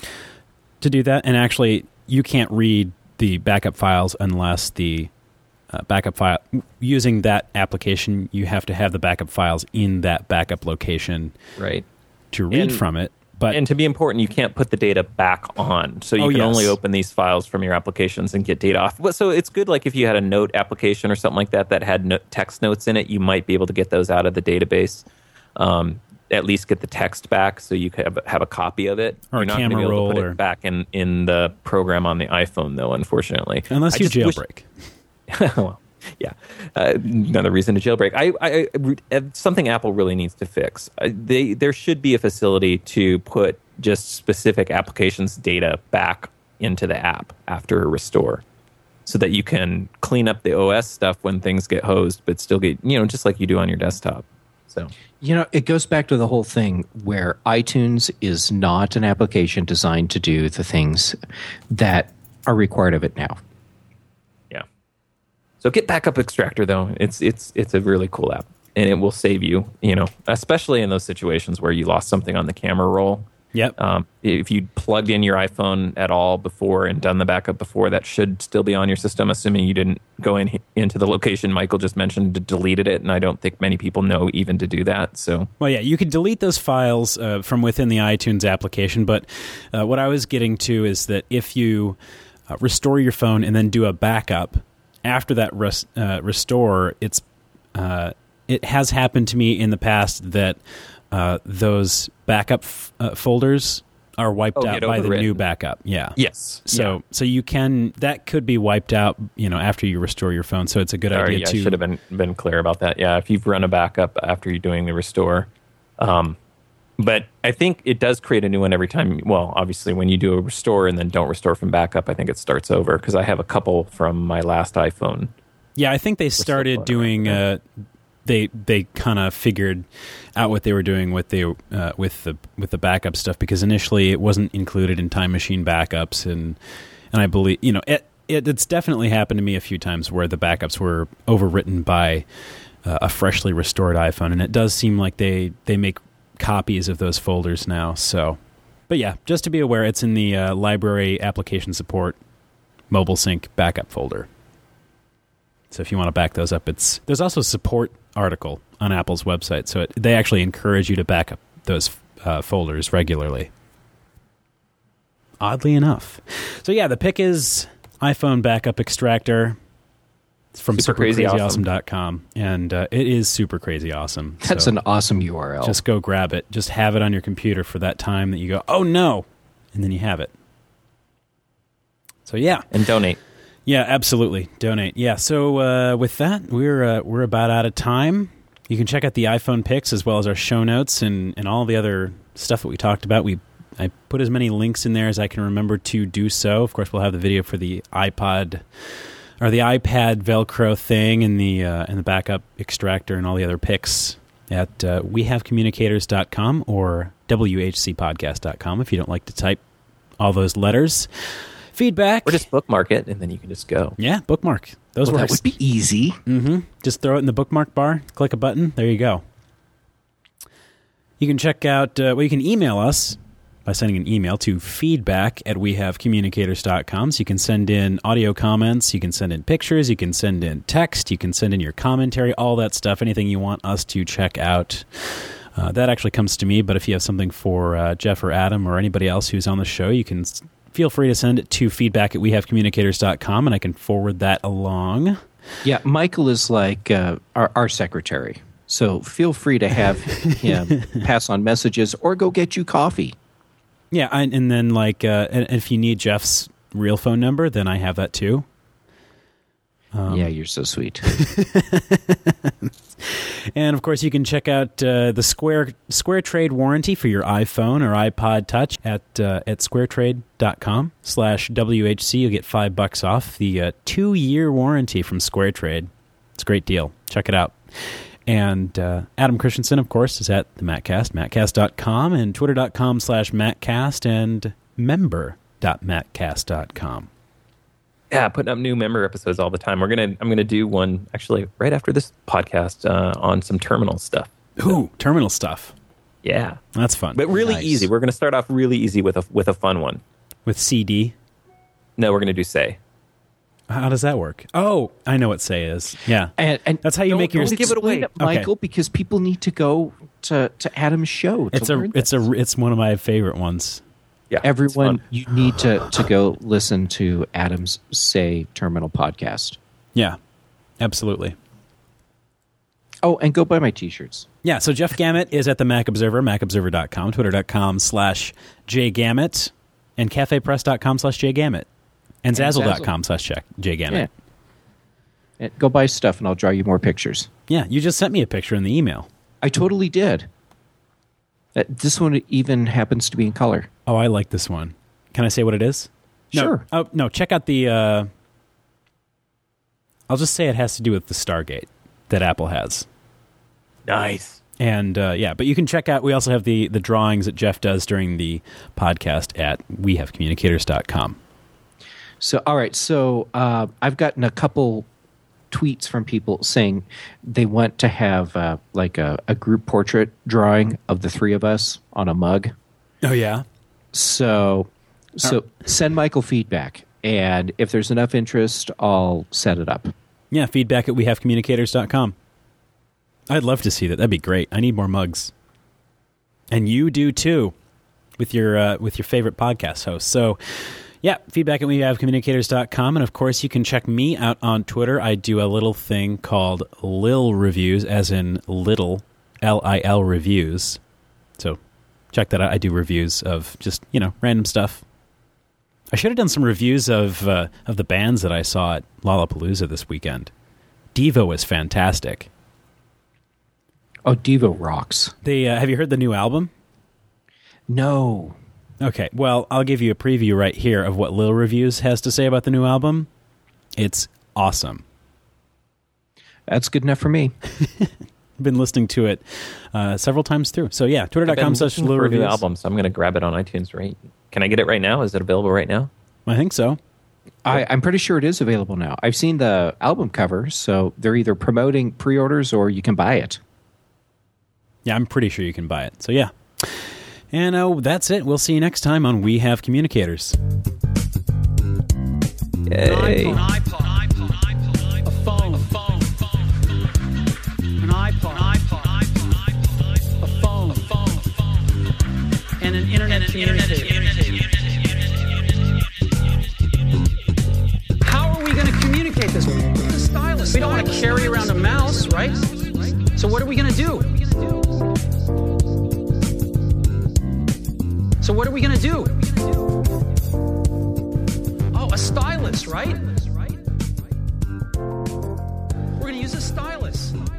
to do that, and actually you can't read the backup files unless the uh, backup file using that application, you have to have the backup files in that backup location Right. to read And- from it. But And to be important, you can't put the data back on. So you Oh, can yes. only open these files from your applications and get data off. Well, so it's good, like if you had a note application or something like that that had no- text notes in it, you might be able to get those out of the database. Um, at least get the text back so you could have, have a copy of it. Or a You're not gonna camera be able roll to put or- it back in, in the program on the iPhone, though, unfortunately. unless I you just wish- jailbreak. well, yeah, uh, another reason to jailbreak. I, I, I something Apple really needs to fix. Uh, they there should be a facility to put just specific applications data back into the app after a restore, so that you can clean up the O S stuff when things get hosed, but still get, you know, just like you do on your desktop. So You know, it goes back to the whole thing where iTunes is not an application designed to do the things that are required of it now. yeah. So get Backup Extractor though. It's it's it's a really cool app, and it will save you. You know, especially in those situations where you lost something on the camera roll. Yep. Um, if you plugged in your iPhone at all before and done the backup before, that should still be on your system, assuming you didn't go in into the location Michael just mentioned, to deleted it. And I don't think many people know even to do that. So Well, yeah, you could delete those files uh, from within the iTunes application, but uh, what I was getting to is that if you uh, restore your phone and then do a backup after that res- uh, restore, it's uh, it has happened to me in the past that uh, those backup f- uh, folders are wiped Oh, out get by the overwritten. new backup. Yeah. yes, So so you can that could be wiped out, you know, after you restore your phone. So it's a good Sorry, idea yeah, I to should have been been clear about that. Yeah, if you've run a backup after you're doing the restore, um, but I think it does create a new one every time. Well, obviously, when you do a restore and then don't restore from backup, I think it starts over, because I have a couple from my last iPhone. Yeah, I think they still started playing doing around uh, they they kind of figured out what they were doing with the uh, with the with the backup stuff, because initially it wasn't included in Time Machine backups, and and I believe you know it, it it's definitely happened to me a few times where the backups were overwritten by uh, a freshly restored iPhone, and it does seem like they they make copies of those folders now. So, but yeah, just to be aware, it's in the uh, library application support mobile sync backup folder. So if you want to back those up, it's there's also a support article on Apple's website. So it, they actually encourage you to back up those uh, folders regularly. Oddly enough. So yeah, the pick is iPhone Backup Extractor. It's from super crazy awesome dot com. And uh, it is super crazy awesome. That's so an awesome U R L. Just go grab it. Just have it on your computer for that time that you go, oh no, and then you have it. So yeah. And donate. Yeah, absolutely. Donate. Yeah. So uh, with that, we're uh, we're about out of time. You can check out the iPhone pics as well as our show notes and, and all the other stuff that we talked about. We I put as many links in there as I can remember to do so. Of course, we'll have the video for the iPod or the iPad Velcro thing and the uh, and the backup extractor and all the other pics at uh, we have communicators dot com or w h c podcast dot com if you don't like to type all those letters. Feedback. Or just bookmark it, and then you can just go. Yeah, bookmark. Those well, work. That would be easy. Mm-hmm. Just throw it in the bookmark bar, click a button, there you go. You can check out, uh, well, you can email us by sending an email to feedback at we have communicators dot com. So you can send in audio comments, you can send in pictures, you can send in text, you can send in your commentary, all that stuff, anything you want us to check out. Uh, that actually comes to me, but if you have something for uh, Jeff or Adam or anybody else who's on the show, you can feel free to send it to feedback at we have communicators dot com, and I can forward that along. Yeah, Michael is like uh, our, our secretary, so feel free to have him pass on messages or go get you coffee. Yeah, I, and then like uh, and if you need Jeff's real phone number, then I have that too. Um, yeah, you're so sweet. And of course, you can check out uh, the Square Square Trade warranty for your iPhone or iPod Touch at uh, at squaretrade dot com slash W H C. You'll get five bucks off the uh, two year warranty from Square Trade. It's a great deal. Check it out. And uh, Adam Christensen, of course, is at the Mattcast, mattcast dot com, and twitter dot com slash Mattcast, and member dot mattcast dot com. Yeah, putting up new member episodes all the time. We're gonna, I'm gonna do one actually right after this podcast uh, on some terminal stuff. Ooh, terminal stuff. Yeah, that's fun. But really Nice. easy. We're gonna start off really easy with a with a fun one. With C D. No, we're gonna do Say. How does that work? Oh, I know what Say is. Yeah, And, and that's how you don't- make your don't give it away. explain it, Michael, Okay. because people need to go to, to Adam's show. To it's a learn it's this. a it's one of my favorite ones. Yeah, it's Everyone, fun. you need to, to go listen to Adam's Say Terminal podcast. Yeah, absolutely. Oh, and go buy my T-shirts. Yeah, so Jeff Gamet is at the Mac Observer, mac observer dot com, twitter dot com slash jgamet, and cafepress dot com slash jgamet, and And zazzle dot Zazzle. com slash jgamet. Yeah. And go buy stuff, and I'll draw you more pictures. Yeah, you just sent me a picture in the email. I totally did. Uh, this one even happens to be in color. Oh, I like this one. Can I say what it is? No. Sure. Oh, no, check out the... Uh, I'll just say it has to do with the Stargate that Apple has. Nice. And, uh, yeah, but you can check out... We also have the, the drawings that Jeff does during the podcast at we have communicators dot com. So, all right. So, uh, I've gotten a couple tweets from people saying they want to have uh, like a, a group portrait drawing of the three of us on a mug. Oh, yeah? So, so send Michael feedback, and if there's enough interest, I'll set it up. Yeah, feedback at we have communicators dot com. I'd love to see that. That'd be great. I need more mugs. And you do too, with your uh, with your favorite podcast host. So, yeah, feedback at we have communicators dot com. And, of course, you can check me out on Twitter. I do a little thing called Lil Reviews, as in little, L I L reviews. So check that out. I do reviews of just, you know, random stuff. I should have done some reviews of uh, of the bands that I saw at Lollapalooza this weekend. Devo is fantastic. Oh, Devo rocks. They uh, have you heard the new album? No. Okay, well, I'll give you a preview right here of what Lil Reviews has to say about the new album. It's awesome. That's good enough for me. been listening to it uh, several times through. So yeah, twitter.com slash low for a reviews. new album, so I'm going to grab it on iTunes. Right? Can I get it right now? Is it available right now? I think so. I, I'm pretty sure it is available now. I've seen the album cover, so they're either promoting pre-orders or you can buy it. Yeah, I'm pretty sure you can buy it. So yeah. And uh, that's it. We'll see you next time on We Have Communicators. Yay. An iPod, an iPod, an iPod, a phone, a phone, an iPod, an iPod, a phone, a phone, and an internet communicator. How are we going to communicate this? The stylus. We don't want to carry around a mouse, right? So what are we going to do? So what are we going to do? Oh, a stylus, right? We're going to use a stylus.